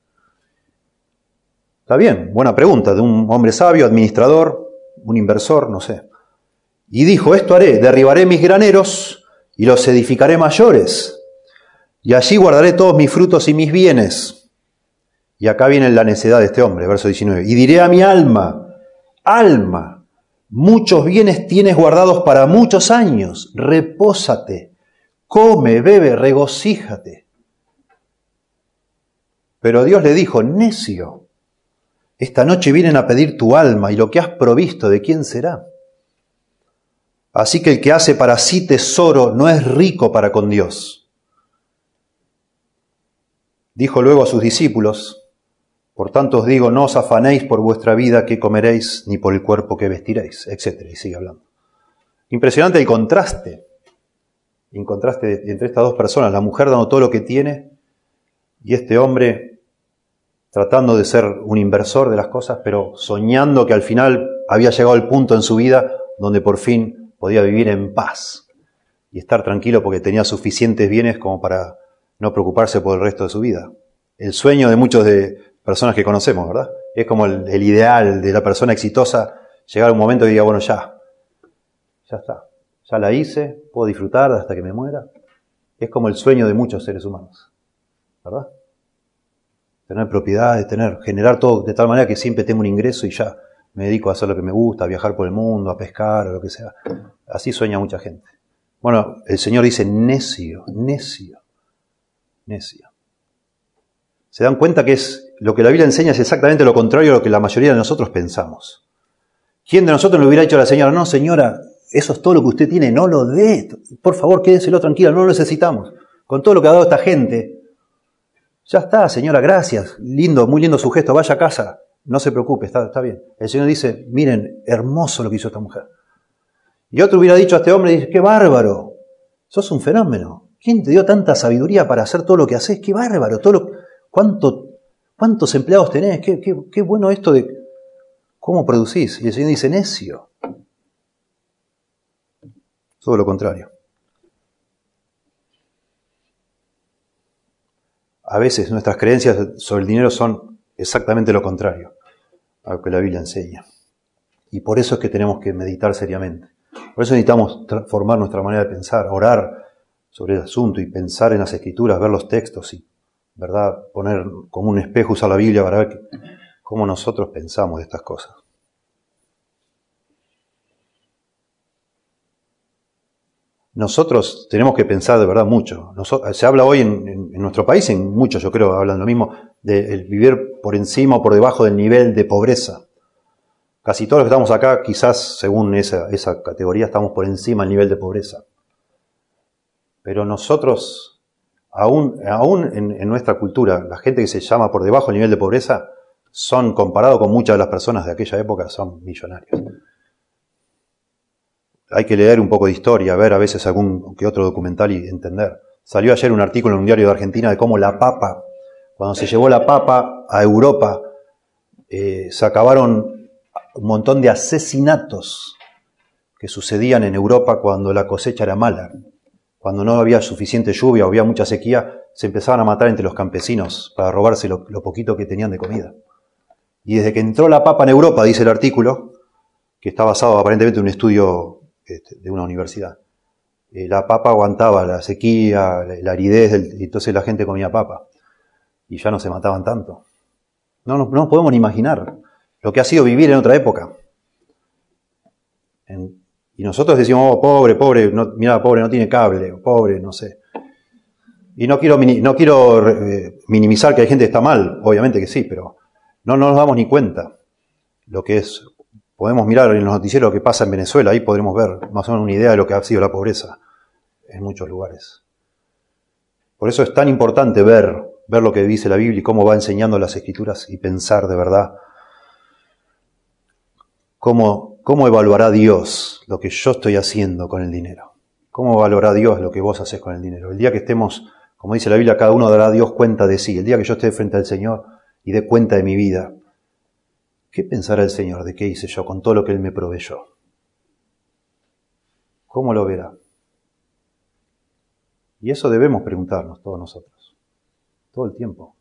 Está bien, buena pregunta, de un hombre sabio, administrador, un inversor, no sé. Y dijo, esto haré, derribaré mis graneros y los edificaré mayores, y allí guardaré todos mis frutos y mis bienes. Y acá viene la necedad de este hombre, verso diecinueve, y diré a mi alma, alma, muchos bienes tienes guardados para muchos años, repósate, come, bebe, regocíjate. Pero Dios le dijo, necio, esta noche vienen a pedir tu alma y lo que has provisto, ¿de quién será? Así que el que hace para sí tesoro no es rico para con Dios. Dijo luego a sus discípulos, por tanto os digo, no os afanéis por vuestra vida qué comeréis, ni por el cuerpo que vestiréis, etcétera. Y sigue hablando. Impresionante el contraste. en contraste entre estas dos personas, la mujer dando todo lo que tiene y este hombre tratando de ser un inversor de las cosas, pero soñando que al final había llegado al punto en su vida donde por fin podía vivir en paz y estar tranquilo porque tenía suficientes bienes como para no preocuparse por el resto de su vida. El sueño de muchas de personas que conocemos, ¿verdad? Es como el, el ideal de la persona exitosa, llegar a un momento y diga, bueno, ya, ya está, ya la hice, puedo disfrutar hasta que me muera. Es como el sueño de muchos seres humanos, ¿verdad? Tener propiedades, tener, generar todo de tal manera que siempre tengo un ingreso y ya me dedico a hacer lo que me gusta, a viajar por el mundo, a pescar o lo que sea. Así sueña mucha gente. Bueno, el Señor dice necio, necio, necio. Se dan cuenta que es lo que la Biblia enseña es exactamente lo contrario a lo que la mayoría de nosotros pensamos. ¿Quién de nosotros le hubiera dicho a la señora, no señora, eso es todo lo que usted tiene, no lo dé, por favor quédeselo tranquila, no lo necesitamos. Con todo lo que ha dado esta gente, ya está señora, gracias, lindo, muy lindo su gesto, vaya a casa, no se preocupe, está, está bien. El Señor dice, miren, hermoso lo que hizo esta mujer. Y otro hubiera dicho a este hombre, dice, qué bárbaro, sos un fenómeno. ¿Quién te dio tanta sabiduría para hacer todo lo que haces? Qué bárbaro, todo lo, cuánto, cuántos empleados tenés, qué, qué, qué bueno esto de cómo producís. Y el Señor dice, necio. Todo lo contrario. A veces nuestras creencias sobre el dinero son exactamente lo contrario a lo que la Biblia enseña. Y por eso es que tenemos que meditar seriamente. Por eso necesitamos transformar nuestra manera de pensar, orar sobre el asunto y pensar en las Escrituras, ver los textos y, ¿verdad?, poner como un espejo, usar la Biblia para ver que, cómo nosotros pensamos de estas cosas. Nosotros tenemos que pensar de verdad mucho. Nosotros, se habla hoy en, en, en nuestro país, en muchos yo creo hablan lo mismo, de el vivir por encima o por debajo del nivel de pobreza. Casi todos los que estamos acá, quizás según esa, esa categoría, estamos por encima del nivel de pobreza. Pero nosotros, aún, aún en, en nuestra cultura, la gente que se llama por debajo del nivel de pobreza, son, comparado con muchas de las personas de aquella época, son millonarios. Hay que leer un poco de historia, ver a veces algún que otro documental y entender. Salió ayer un artículo en un diario de Argentina de cómo la papa, cuando se llevó la papa a Europa, eh, se acabaron un montón de asesinatos que sucedían en Europa cuando la cosecha era mala. Cuando no había suficiente lluvia o había mucha sequía, se empezaban a matar entre los campesinos para robarse lo, lo poquito que tenían de comida. Y desde que entró la papa en Europa, dice el artículo, que está basado aparentemente en un estudio de una universidad. Eh, la papa aguantaba la sequía, la aridez, del, y entonces la gente comía papa. Y ya no se mataban tanto. No, no, no nos podemos ni imaginar lo que ha sido vivir en otra época. En, y nosotros decimos, oh, pobre, pobre, no, mira, pobre, no tiene cable, pobre, no sé. Y no quiero, no quiero eh, minimizar que hay gente que está mal, obviamente que sí, pero no, no nos damos ni cuenta lo que es. Podemos mirar en los noticieros lo que pasa en Venezuela, ahí podremos ver más o menos una idea de lo que ha sido la pobreza en muchos lugares. Por eso es tan importante ver, ver lo que dice la Biblia y cómo va enseñando las Escrituras y pensar de verdad cómo, cómo evaluará Dios lo que yo estoy haciendo con el dinero. Cómo evaluará Dios lo que vos haces con el dinero. El día que estemos, como dice la Biblia, cada uno dará a Dios cuenta de sí. El día que yo esté frente al Señor y dé cuenta de mi vida, ¿qué pensará el Señor de qué hice yo con todo lo que Él me proveyó? ¿Cómo lo verá? Y eso debemos preguntarnos todos nosotros, todo el tiempo.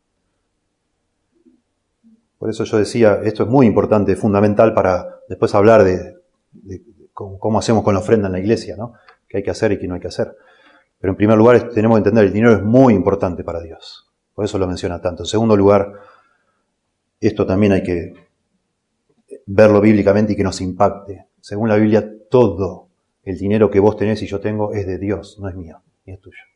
Por eso yo decía, esto es muy importante, fundamental para después hablar de, de, de cómo, cómo hacemos con la ofrenda en la iglesia, ¿no? Qué hay que hacer y qué no hay que hacer. Pero en primer lugar tenemos que entender, el dinero es muy importante para Dios. Por eso lo menciona tanto. En segundo lugar, esto también hay que verlo bíblicamente y que nos impacte. Según la Biblia, todo el dinero que vos tenés y yo tengo es de Dios, no es mío, ni es tuyo.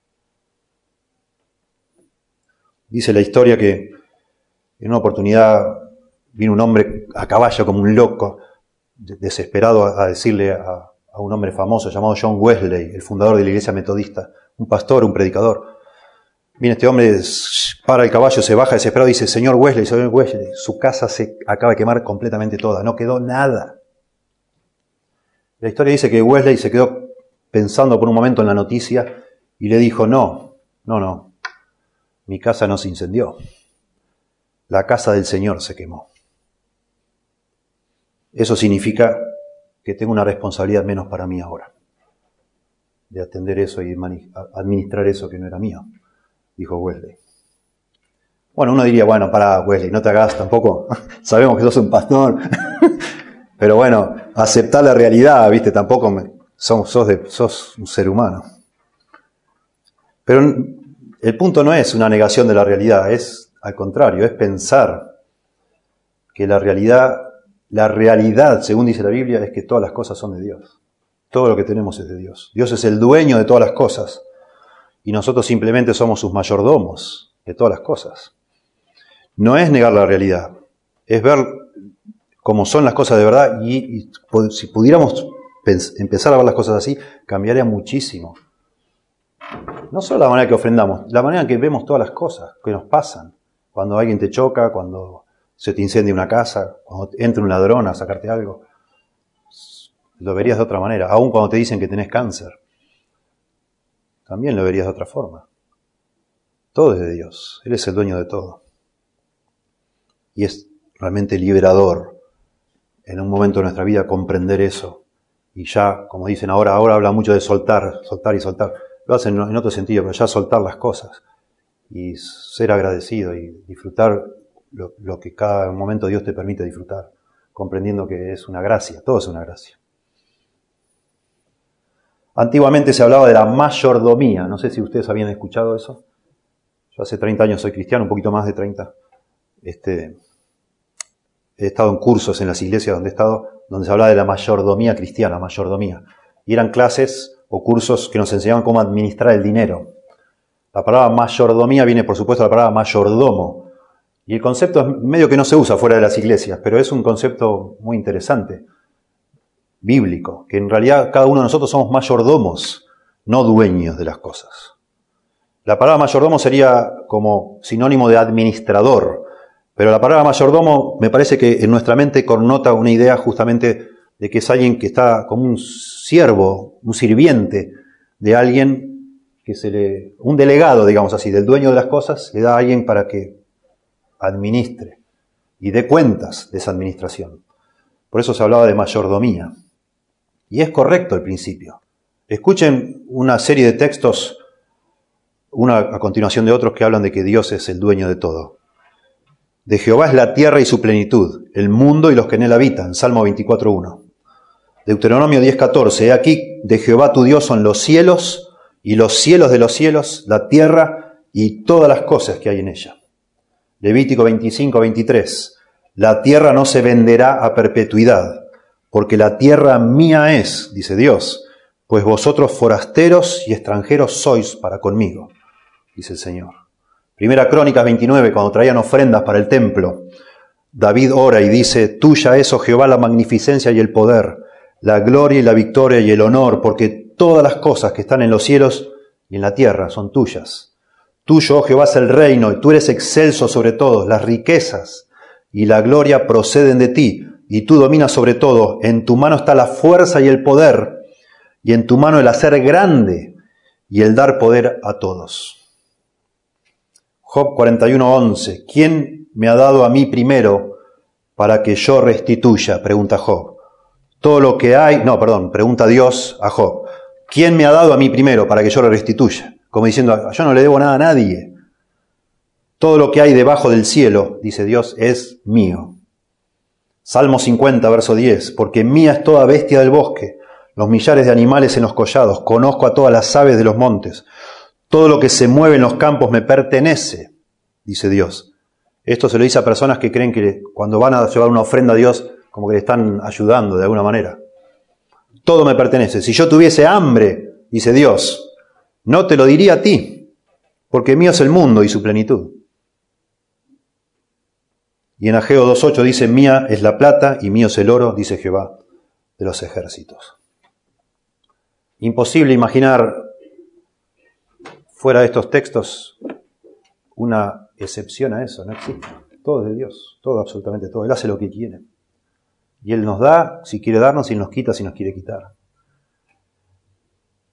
Dice la historia que en una oportunidad vino un hombre a caballo como un loco, desesperado a decirle a, a un hombre famoso llamado John Wesley, el fundador de la iglesia metodista, un pastor, un predicador. Viene este hombre, para el caballo, se baja desesperado y dice, señor Wesley, señor Wesley, su casa se acaba de quemar completamente toda, no quedó nada. La historia dice que Wesley se quedó pensando por un momento en la noticia y le dijo, no, no, no, mi casa no se incendió, la casa del Señor se quemó. Eso significa que tengo una responsabilidad menos para mí ahora, de atender eso y administrar eso que no era mío, dijo Wesley. Bueno, uno diría, bueno, pará, Wesley, no te hagas tampoco, sabemos que sos un pastor, pero bueno, aceptar la realidad, viste, tampoco me, sos, sos, de, sos un ser humano. Pero el punto no es una negación de la realidad, es al contrario, es pensar que la realidad, la realidad, según dice la Biblia, es que todas las cosas son de Dios. Todo lo que tenemos es de Dios. Dios es el dueño de todas las cosas y nosotros simplemente somos sus mayordomos de todas las cosas. No es negar la realidad, es ver cómo son las cosas de verdad y, y si pudiéramos pens- empezar a ver las cosas así, cambiaría muchísimo. No solo la manera que ofrendamos, la manera en que vemos todas las cosas que nos pasan. Cuando alguien te choca, cuando se te incendia una casa, cuando entra un ladrón a sacarte algo, lo verías de otra manera. Aún cuando te dicen que tenés cáncer, también lo verías de otra forma. Todo es de Dios, Él es el dueño de todo. Y es realmente liberador en un momento de nuestra vida comprender eso. Y ya, como dicen ahora, ahora habla mucho de soltar, soltar y soltar. Lo hacen en otro sentido, pero ya soltar las cosas. Y ser agradecido y disfrutar lo, lo que cada momento Dios te permite disfrutar. Comprendiendo que es una gracia, todo es una gracia. Antiguamente se hablaba de la mayordomía. No sé si ustedes habían escuchado eso. Yo hace treinta años soy cristiano, un poquito más de treinta. Este, he estado en cursos en las iglesias donde he estado, donde se hablaba de la mayordomía cristiana, mayordomía. Y eran clases o cursos que nos enseñaban cómo administrar el dinero. La palabra mayordomía viene, por supuesto, de la palabra mayordomo. Y el concepto es medio que no se usa fuera de las iglesias, pero es un concepto muy interesante, bíblico, que en realidad cada uno de nosotros somos mayordomos, no dueños de las cosas. La palabra mayordomo sería como sinónimo de administrador, pero la palabra mayordomo me parece que en nuestra mente connota una idea justamente de que es alguien que está como un siervo, un sirviente de alguien que se le, un delegado, digamos así, del dueño de las cosas, le da a alguien para que administre y dé cuentas de esa administración. Por eso se hablaba de mayordomía. Y es correcto el principio. Escuchen una serie de textos, una a continuación de otros, que hablan de que Dios es el dueño de todo. De Jehová es la tierra y su plenitud, el mundo y los que en él habitan. Salmo veinticuatro uno. Deuteronomio diez catorce. He aquí, de Jehová tu Dios son los cielos y los cielos de los cielos, la tierra y todas las cosas que hay en ella. Levítico veinticinco veintitrés. La tierra no se venderá a perpetuidad, porque la tierra mía es, dice Dios, pues vosotros forasteros y extranjeros sois para conmigo, dice el Señor. Primera Crónicas veintinueve, cuando traían ofrendas para el templo, David ora y dice, tuya es, oh Jehová, la magnificencia y el poder, la gloria y la victoria y el honor, porque todas las cosas que están en los cielos y en la tierra son tuyas. Tuyo, oh Jehová, es el reino, y tú eres excelso sobre todos. Las riquezas y la gloria proceden de ti, y tú dominas sobre todo. En tu mano está la fuerza y el poder, y en tu mano el hacer grande y el dar poder a todos. Job cuarenta y uno once. ¿Quién me ha dado a mí primero para que yo restituya? Pregunta Job. Todo lo que hay... No, perdón, pregunta Dios a Job. ¿Quién me ha dado a mí primero para que yo le restituya? Como diciendo, yo no le debo nada a nadie. Todo lo que hay debajo del cielo, dice Dios, es mío. Salmo cincuenta, verso diez. Porque mía es toda bestia del bosque, los millares de animales en los collados. Conozco a todas las aves de los montes. Todo lo que se mueve en los campos me pertenece, dice Dios. Esto se lo dice a personas que creen que cuando van a llevar una ofrenda a Dios, como que le están ayudando de alguna manera. Todo me pertenece. Si yo tuviese hambre, dice Dios, no te lo diría a ti, porque mío es el mundo y su plenitud. Y en Ageo dos ocho dice, mía es la plata y mío es el oro, dice Jehová de los ejércitos. Imposible imaginar fuera de estos textos una excepción a eso, no existe. Todo es de Dios, todo, absolutamente todo. Él hace lo que quiere. Y Él nos da si quiere darnos y nos quita si nos quiere quitar.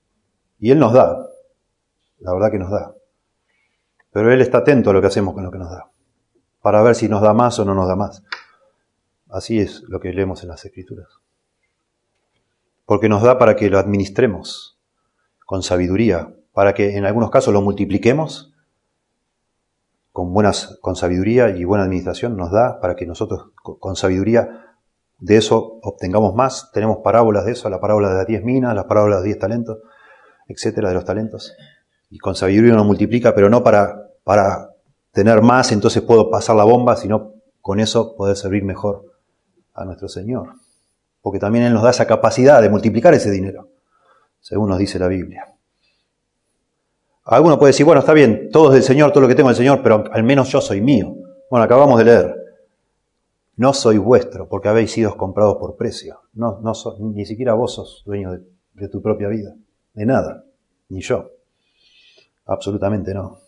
Y Él nos da, la verdad que nos da. Pero Él está atento a lo que hacemos con lo que nos da, para ver si nos da más o no nos da más. Así es lo que leemos en las Escrituras. Porque nos da para que lo administremos con sabiduría, para que en algunos casos lo multipliquemos con, buenas, con sabiduría y buena administración. Nos da para que nosotros con sabiduría de eso obtengamos más. Tenemos parábolas de eso, la parábola de las diez minas, la parábola de los diez talentos, etcétera, de los talentos. Y con sabiduría uno multiplica, pero no para, para tener más, entonces puedo pasar la bomba, sino con eso poder servir mejor a nuestro Señor. Porque también Él nos da esa capacidad de multiplicar ese dinero, según nos dice la Biblia. Alguno puede decir, bueno, está bien, todo es del Señor, todo lo que tengo es del Señor, pero al menos yo soy mío. Bueno, acabamos de leer. No sois vuestro, porque habéis sido comprados por precio. No, no so, ni siquiera vos sos dueño de, de tu propia vida. De nada. Ni yo. Absolutamente no.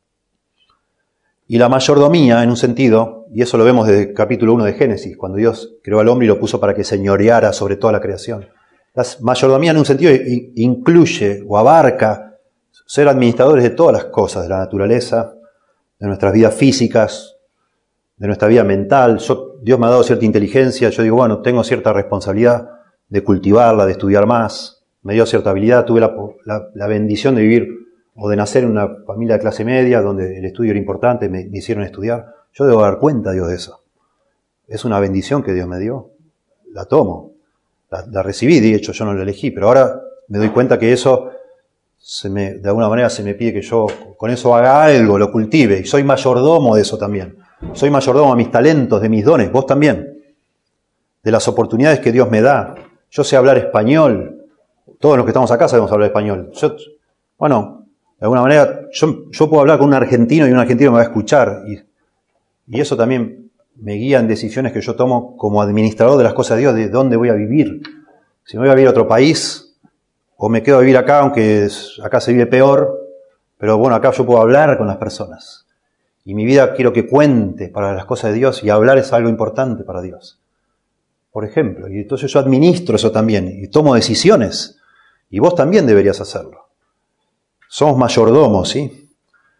Y la mayordomía, en un sentido, y eso lo vemos desde el capítulo uno de Génesis, cuando Dios creó al hombre y lo puso para que señoreara sobre toda la creación. La mayordomía, en un sentido, incluye o abarca ser administradores de todas las cosas, de la naturaleza, de nuestras vidas físicas, de nuestra vida mental. Yo, Dios me ha dado cierta inteligencia, yo digo, bueno, tengo cierta responsabilidad de cultivarla, de estudiar más, me dio cierta habilidad, tuve la, la, la bendición de vivir o de nacer en una familia de clase media, donde el estudio era importante, me, me hicieron estudiar. Yo debo dar cuenta a Dios de eso. Es una bendición que Dios me dio. La tomo. La, la recibí, de hecho, yo no la elegí, pero ahora me doy cuenta que eso, se me, de alguna manera, se me pide que yo con eso haga algo, lo cultive. Y soy mayordomo de eso también. Soy mayordomo a mis talentos, de mis dones, vos también. De las oportunidades que Dios me da. Yo sé hablar español. Todos los que estamos acá sabemos hablar español. Yo, bueno... De alguna manera, yo, yo puedo hablar con un argentino y un argentino me va a escuchar. Y, y eso también me guía en decisiones que yo tomo como administrador de las cosas de Dios, de dónde voy a vivir. Si me voy a vivir a otro país, o me quedo a vivir acá, aunque acá se vive peor, pero bueno, acá yo puedo hablar con las personas. Y mi vida quiero que cuente para las cosas de Dios, y hablar es algo importante para Dios. Por ejemplo, y entonces yo administro eso también, y tomo decisiones, y vos también deberías hacerlo. Somos mayordomos, ¿sí?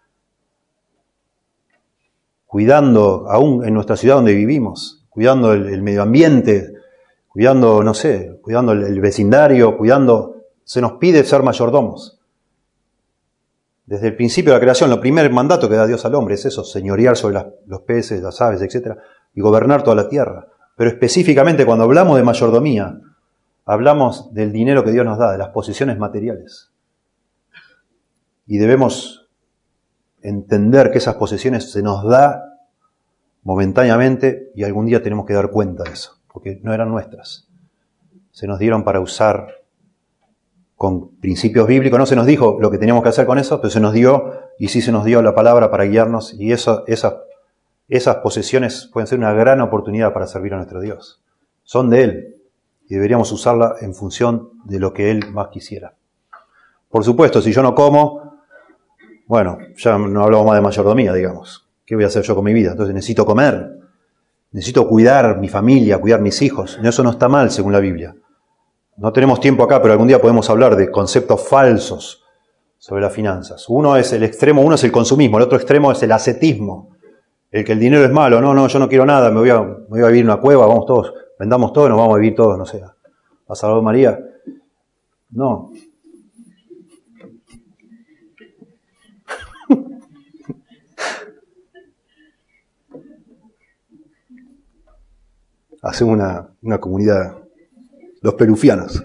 Cuidando, aún en nuestra ciudad donde vivimos, cuidando el, el medio ambiente, cuidando, no sé, cuidando el, el vecindario, cuidando... Se nos pide ser mayordomos. Desde el principio de la creación, el primer mandato que da Dios al hombre es eso, señorear sobre las, los peces, las aves, etcétera, y gobernar toda la tierra. Pero específicamente cuando hablamos de mayordomía, hablamos del dinero que Dios nos da, de las posesiones materiales. Y debemos entender que esas posesiones se nos da momentáneamente y algún día tenemos que dar cuenta de eso, porque no eran nuestras. Se nos dieron para usar con principios bíblicos. No se nos dijo lo que teníamos que hacer con eso, pero se nos dio, y sí se nos dio la palabra para guiarnos, y eso, esas, esas posesiones pueden ser una gran oportunidad para servir a nuestro Dios. Son de Él, y deberíamos usarla en función de lo que Él más quisiera. Por supuesto, si yo no como, bueno, ya no hablamos más de mayordomía, digamos. ¿Qué voy a hacer yo con mi vida? Entonces necesito comer, necesito cuidar mi familia, cuidar mis hijos. Eso no está mal, según la Biblia. No tenemos tiempo acá, pero algún día podemos hablar de conceptos falsos sobre las finanzas. Uno es el extremo, uno es el consumismo, el otro extremo es el ascetismo. El que el dinero es malo, no, no, yo no quiero nada, me voy a, me voy a vivir en una cueva, vamos todos, vendamos todo, nos vamos a vivir todos, no sé, a Salvador María. No. Hacemos una, una comunidad, los perufianos.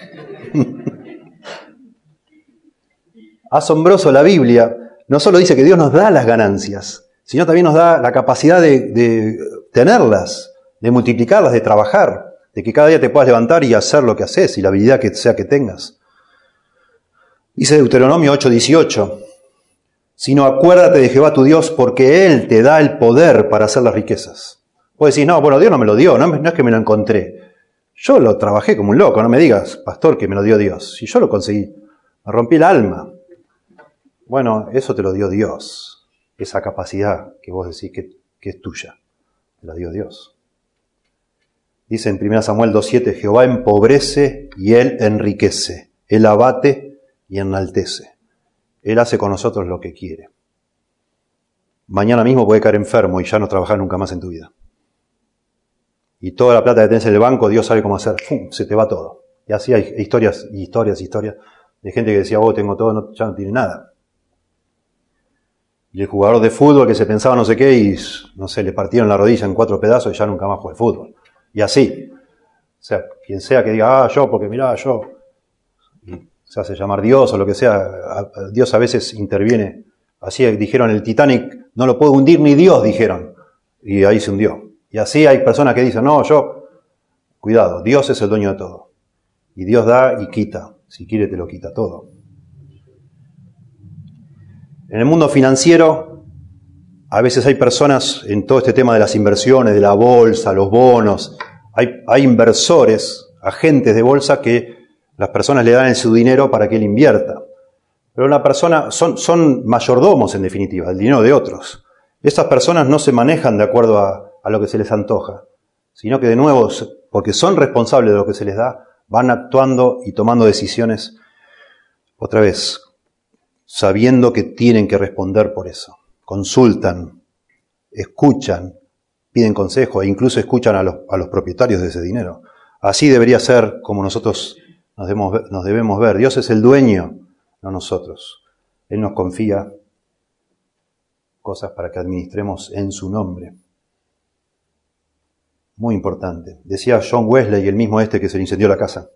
Asombroso, la Biblia no solo dice que Dios nos da las ganancias, sino también nos da la capacidad de, de tenerlas, de multiplicarlas, de trabajar, de que cada día te puedas levantar y hacer lo que haces y la habilidad que sea que tengas. Dice Deuteronomio ocho dieciocho, sino acuérdate de Jehová tu Dios, porque Él te da el poder para hacer las riquezas. Puedes decir, no, bueno, Dios no me lo dio, no, no es que me lo encontré. Yo lo trabajé como un loco, no me digas, pastor, que me lo dio Dios. Si yo lo conseguí, me rompí el alma. Bueno, eso te lo dio Dios. Esa capacidad que vos decís que, que es tuya, te la dio Dios. Dice en primera Samuel dos siete, Jehová empobrece y Él enriquece. Él abate y enaltece. Él hace con nosotros lo que quiere. Mañana mismo puede caer enfermo y ya no trabajar nunca más en tu vida. Y toda la plata que tenés en el banco, Dios sabe cómo hacer. ¡Fum! Se te va todo. Y así hay historias, historias, historias de gente que decía, oh, tengo todo, no, ya no tiene nada. Y el jugador de fútbol que se pensaba no sé qué y, no sé, le partieron la rodilla en cuatro pedazos y ya nunca más juega fútbol. Y así. O sea, quien sea que diga, ah, yo, porque mirá, yo. Y se hace llamar Dios o lo que sea. Dios a veces interviene. Así dijeron, el Titanic no lo puede hundir ni Dios, dijeron. Y ahí se hundió. Y así hay personas que dicen, no, yo, cuidado, Dios es el dueño de todo. Y Dios da y quita. Si quiere te lo quita todo. En el mundo financiero, a veces hay personas, en todo este tema de las inversiones, de la bolsa, los bonos, hay, hay inversores, agentes de bolsa que las personas le dan su dinero para que él invierta. Pero una persona, son, son mayordomos en definitiva, el dinero de otros. Estas personas no se manejan de acuerdo a, a lo que se les antoja, sino que de nuevo, porque son responsables de lo que se les da, van actuando y tomando decisiones, otra vez, sabiendo que tienen que responder por eso. Consultan, escuchan, piden consejo e incluso escuchan a los, a los propietarios de ese dinero. Así debería ser como nosotros nos debemos, nos debemos ver. Dios es el dueño, no nosotros. Él nos confía cosas para que administremos en su nombre. Muy importante. Decía John Wesley, el mismo este que se le incendió la casa.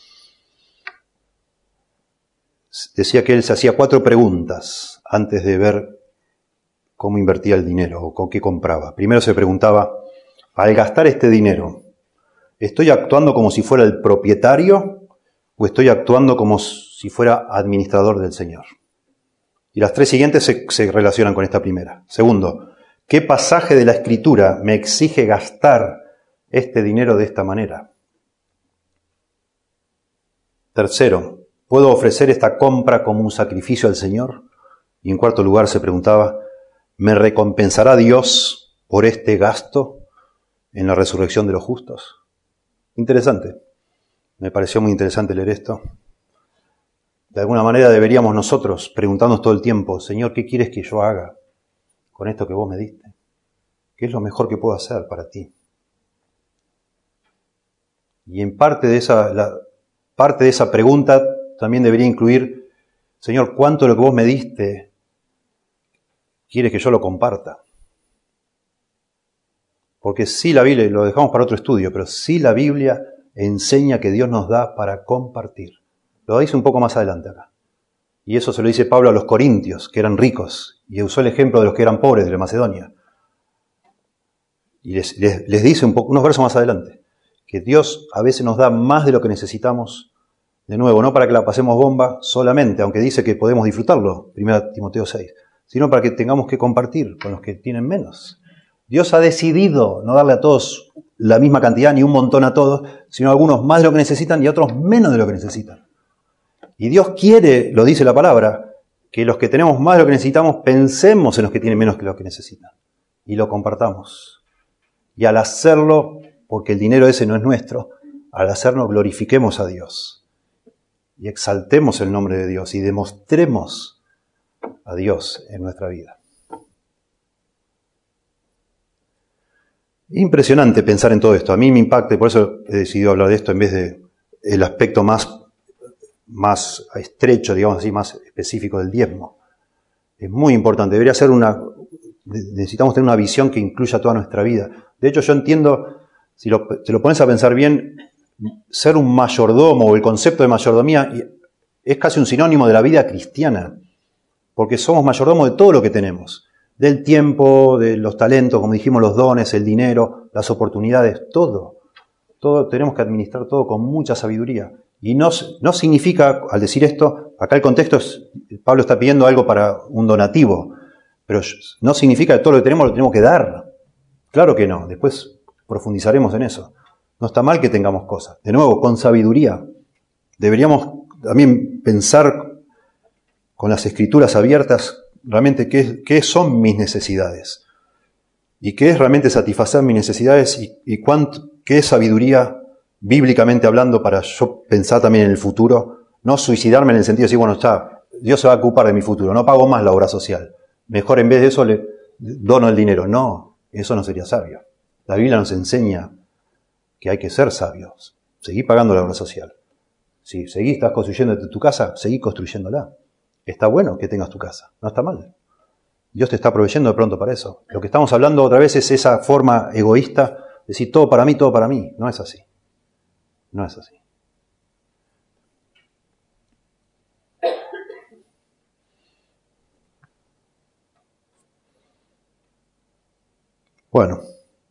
Decía que él se hacía cuatro preguntas antes de ver cómo invertía el dinero o con qué compraba. Primero se preguntaba, al gastar este dinero, ¿estoy actuando como si fuera el propietario o estoy actuando como si fuera administrador del Señor? Y las tres siguientes se, se relacionan con esta primera. Segundo, ¿qué pasaje de la Escritura me exige gastar este dinero de esta manera? Tercero, ¿puedo ofrecer esta compra como un sacrificio al Señor? Y en cuarto lugar se preguntaba, ¿me recompensará Dios por este gasto en la resurrección de los justos? Interesante. Me pareció muy interesante leer esto. De alguna manera deberíamos nosotros preguntarnos todo el tiempo, Señor, ¿qué quieres que yo haga con esto que vos me diste? ¿Qué es lo mejor que puedo hacer para ti? Y en parte de esa, la, parte de esa pregunta también debería incluir, Señor, ¿cuánto de lo que vos me diste quieres que yo lo comparta? Porque sí la Biblia, lo dejamos para otro estudio, pero sí la Biblia enseña que Dios nos da para compartir. Lo dice un poco más adelante acá. Y eso se lo dice Pablo a los corintios, que eran ricos, y usó el ejemplo de los que eran pobres de la Macedonia. Y les, les, les dice un poco, unos versos más adelante, que Dios a veces nos da más de lo que necesitamos, de nuevo, no para que la pasemos bomba solamente, aunque dice que podemos disfrutarlo, primero Timoteo seis, sino para que tengamos que compartir con los que tienen menos. Dios ha decidido no darle a todos la misma cantidad, ni un montón a todos, sino a algunos más de lo que necesitan y a otros menos de lo que necesitan. Y Dios quiere, lo dice la palabra, que los que tenemos más de lo que necesitamos pensemos en los que tienen menos que lo que necesitan. Y lo compartamos. Y al hacerlo, porque el dinero ese no es nuestro, al hacerlo glorifiquemos a Dios. Y exaltemos el nombre de Dios y demostremos a Dios en nuestra vida. Impresionante pensar en todo esto. A mí me impacta y por eso he decidido hablar de esto en vez de el aspecto más, más estrecho, digamos así, más específico del diezmo. Es muy importante. Debería ser una... Necesitamos tener una visión que incluya toda nuestra vida. De hecho, yo entiendo, si lo, te lo pones a pensar bien, ser un mayordomo o el concepto de mayordomía es casi un sinónimo de la vida cristiana. Porque somos mayordomos de todo lo que tenemos. Del tiempo, de los talentos, como dijimos, los dones, el dinero, las oportunidades, todo. Todo tenemos que administrar todo con mucha sabiduría. Y no, no significa, al decir esto, acá el contexto es, Pablo está pidiendo algo para un donativo, pero no significa que todo lo que tenemos lo tenemos que dar. Claro que no, después profundizaremos en eso. No está mal que tengamos cosas. De nuevo, con sabiduría. Deberíamos también pensar con las escrituras abiertas realmente qué, qué son mis necesidades y qué es realmente satisfacer mis necesidades y, y cuánto, qué es sabiduría bíblicamente hablando para yo pensar también en el futuro No suicidarme en el sentido de decir, bueno, ya, Dios se va a ocupar de mi futuro, no pago más la obra social. Mejor en vez de eso le dono el dinero. No, eso no sería sabio. La Biblia nos enseña que hay que ser sabios. Seguí pagando la obra social. Si seguís, estás construyendo tu casa, seguí construyéndola. Está bueno que tengas tu casa, no está mal. Dios te está proveyendo de pronto para eso. Lo que estamos hablando otra vez es esa forma egoísta de decir todo para mí, todo para mí. No es así. No es así. Bueno,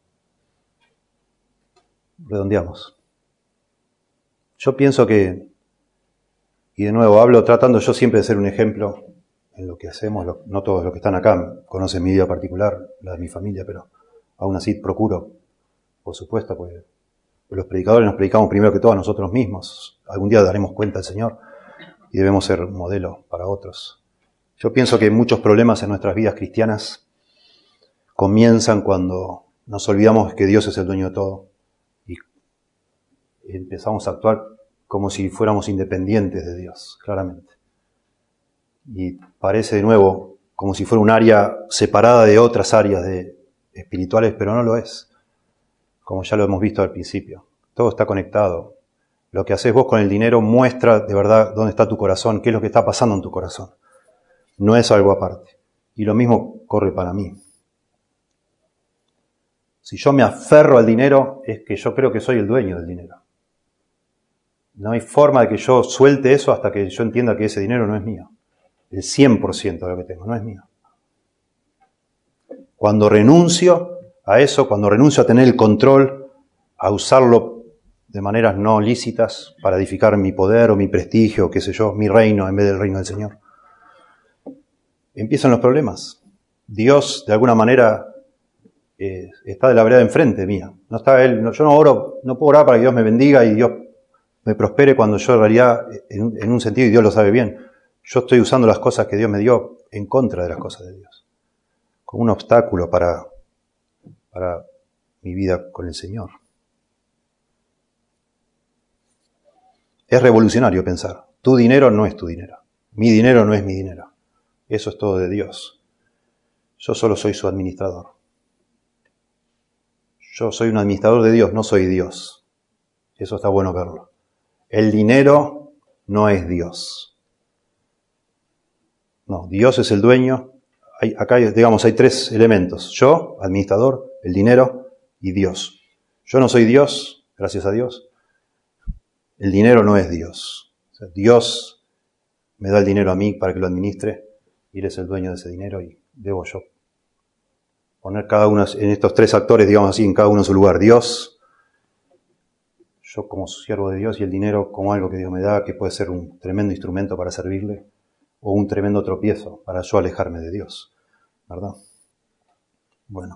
redondeamos. Yo pienso que, y de nuevo hablo tratando yo siempre de ser un ejemplo en lo que hacemos, no todos los que están acá conocen mi vida particular, la de mi familia, pero aún así procuro, por supuesto, porque los predicadores nos predicamos primero que todo a nosotros mismos. Algún día daremos cuenta al Señor y debemos ser modelo para otros. Yo pienso que muchos problemas en nuestras vidas cristianas comienzan cuando nos olvidamos que Dios es el dueño de todo y empezamos a actuar como si fuéramos independientes de Dios, claramente. Y parece de nuevo como si fuera un área separada de otras áreas de, espirituales, pero no lo es. Como ya lo hemos visto al principio. Todo está conectado. Lo que haces vos con el dinero muestra de verdad dónde está tu corazón, qué es lo que está pasando en tu corazón. No es algo aparte. Y lo mismo corre para mí. Si yo me aferro al dinero, es que yo creo que soy el dueño del dinero. No hay forma de que yo suelte eso hasta que yo entienda que ese dinero no es mío. El cien por ciento de lo que tengo no es mío. Cuando renuncio a eso, cuando renuncio a tener el control, a usarlo de maneras no lícitas para edificar mi poder o mi prestigio, qué sé yo, mi reino en vez del reino del Señor, empiezan los problemas. Dios, de alguna manera, eh, está de la vereda enfrente mía. No está él, no, yo no oro, no puedo orar para que Dios me bendiga y Dios me prospere cuando yo en realidad, en, en un sentido, y Dios lo sabe bien, yo estoy usando las cosas que Dios me dio en contra de las cosas de Dios. Como un obstáculo para, para mi vida con el Señor. Es revolucionario pensar, tu dinero no es tu dinero, mi dinero no es mi dinero, eso es todo de Dios. Yo solo soy su administrador. Yo soy un administrador de Dios, no soy Dios. Eso está bueno verlo. El dinero no es Dios. No, Dios es el dueño. Hay, acá, digamos, hay tres elementos. Yo, administrador, el dinero y Dios. Yo no soy Dios, gracias a Dios. El dinero no es Dios. O sea, Dios me da el dinero a mí para que lo administre y Él es el dueño de ese dinero y debo yo poner cada uno en estos tres actores, digamos así, en cada uno en su lugar. Dios, yo como siervo de Dios y el dinero como algo que Dios me da, que puede ser un tremendo instrumento para servirle o un tremendo tropiezo para yo alejarme de Dios, ¿verdad? Bueno.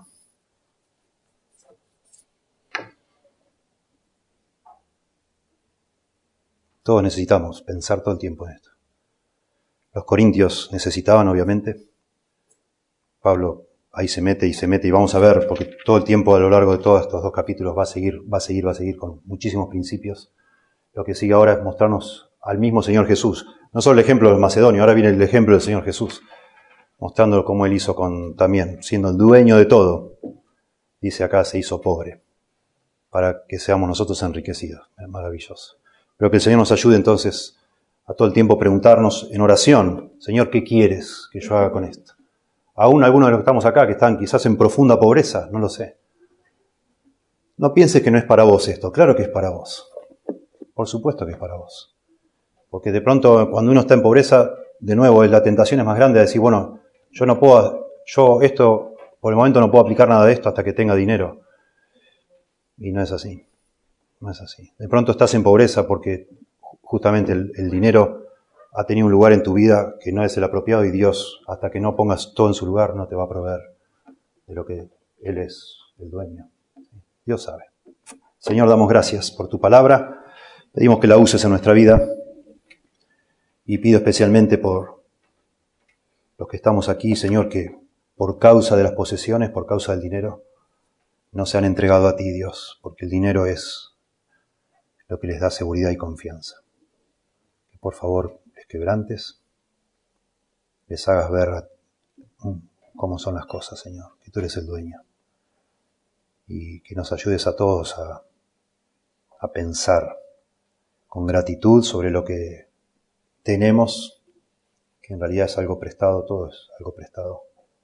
Todos necesitamos pensar todo el tiempo en esto. Los corintios necesitaban, obviamente. Pablo ahí se mete y se mete y vamos a ver, porque todo el tiempo a lo largo de todos estos dos capítulos va a seguir, va a seguir, va a seguir con muchísimos principios. Lo que sigue ahora es mostrarnos al mismo Señor Jesús. No solo el ejemplo del macedonio, ahora viene el ejemplo del Señor Jesús, mostrando cómo Él hizo con, también, siendo el dueño de todo, dice acá, se hizo pobre, para que seamos nosotros enriquecidos. Es maravilloso. Pero que el Señor nos ayude entonces a todo el tiempo preguntarnos en oración, Señor, ¿qué quieres que yo haga con esto? Aún algunos de los que estamos acá, que están quizás en profunda pobreza, no lo sé. No pienses que no es para vos esto, claro que es para vos. Por supuesto que es para vos. Porque de pronto, cuando uno está en pobreza, de nuevo, la tentación es más grande de decir, bueno, yo no puedo, yo esto, por el momento no puedo aplicar nada de esto hasta que tenga dinero. Y no es así. No es así. De pronto estás en pobreza porque justamente el, el dinero ha tenido un lugar en tu vida que no es el apropiado y Dios, hasta que no pongas todo en su lugar, no te va a proveer de lo que Él es el dueño. Dios sabe. Señor, damos gracias por tu palabra. Pedimos que la uses en nuestra vida y pido especialmente por los que estamos aquí, Señor, que por causa de las posesiones, por causa del dinero, no se han entregado a ti, Dios, porque el dinero es lo que les da seguridad y confianza. que por favor les quebrantes, les hagas ver cómo son las cosas, Señor, que tú eres el dueño. Y que nos ayudes a todos a, a pensar con gratitud sobre lo que tenemos, que en realidad es algo prestado, todo es algo prestado.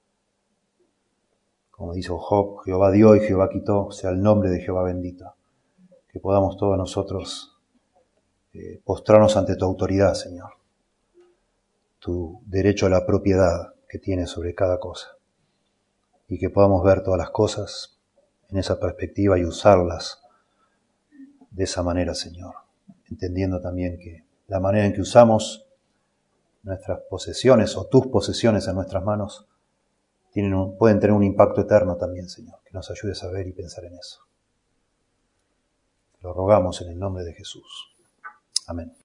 Como dice Job, Jehová dio y Jehová quitó, sea el nombre de Jehová bendito. Que podamos todos nosotros eh, postrarnos ante tu autoridad, Señor. Tu derecho a la propiedad que tienes sobre cada cosa. Y que podamos ver todas las cosas en esa perspectiva y usarlas de esa manera, Señor. Entendiendo también que la manera en que usamos nuestras posesiones o tus posesiones en nuestras manos tienen un, pueden tener un impacto eterno también, Señor. Que nos ayudes a ver y pensar en eso. Lo rogamos en el nombre de Jesús. Amén.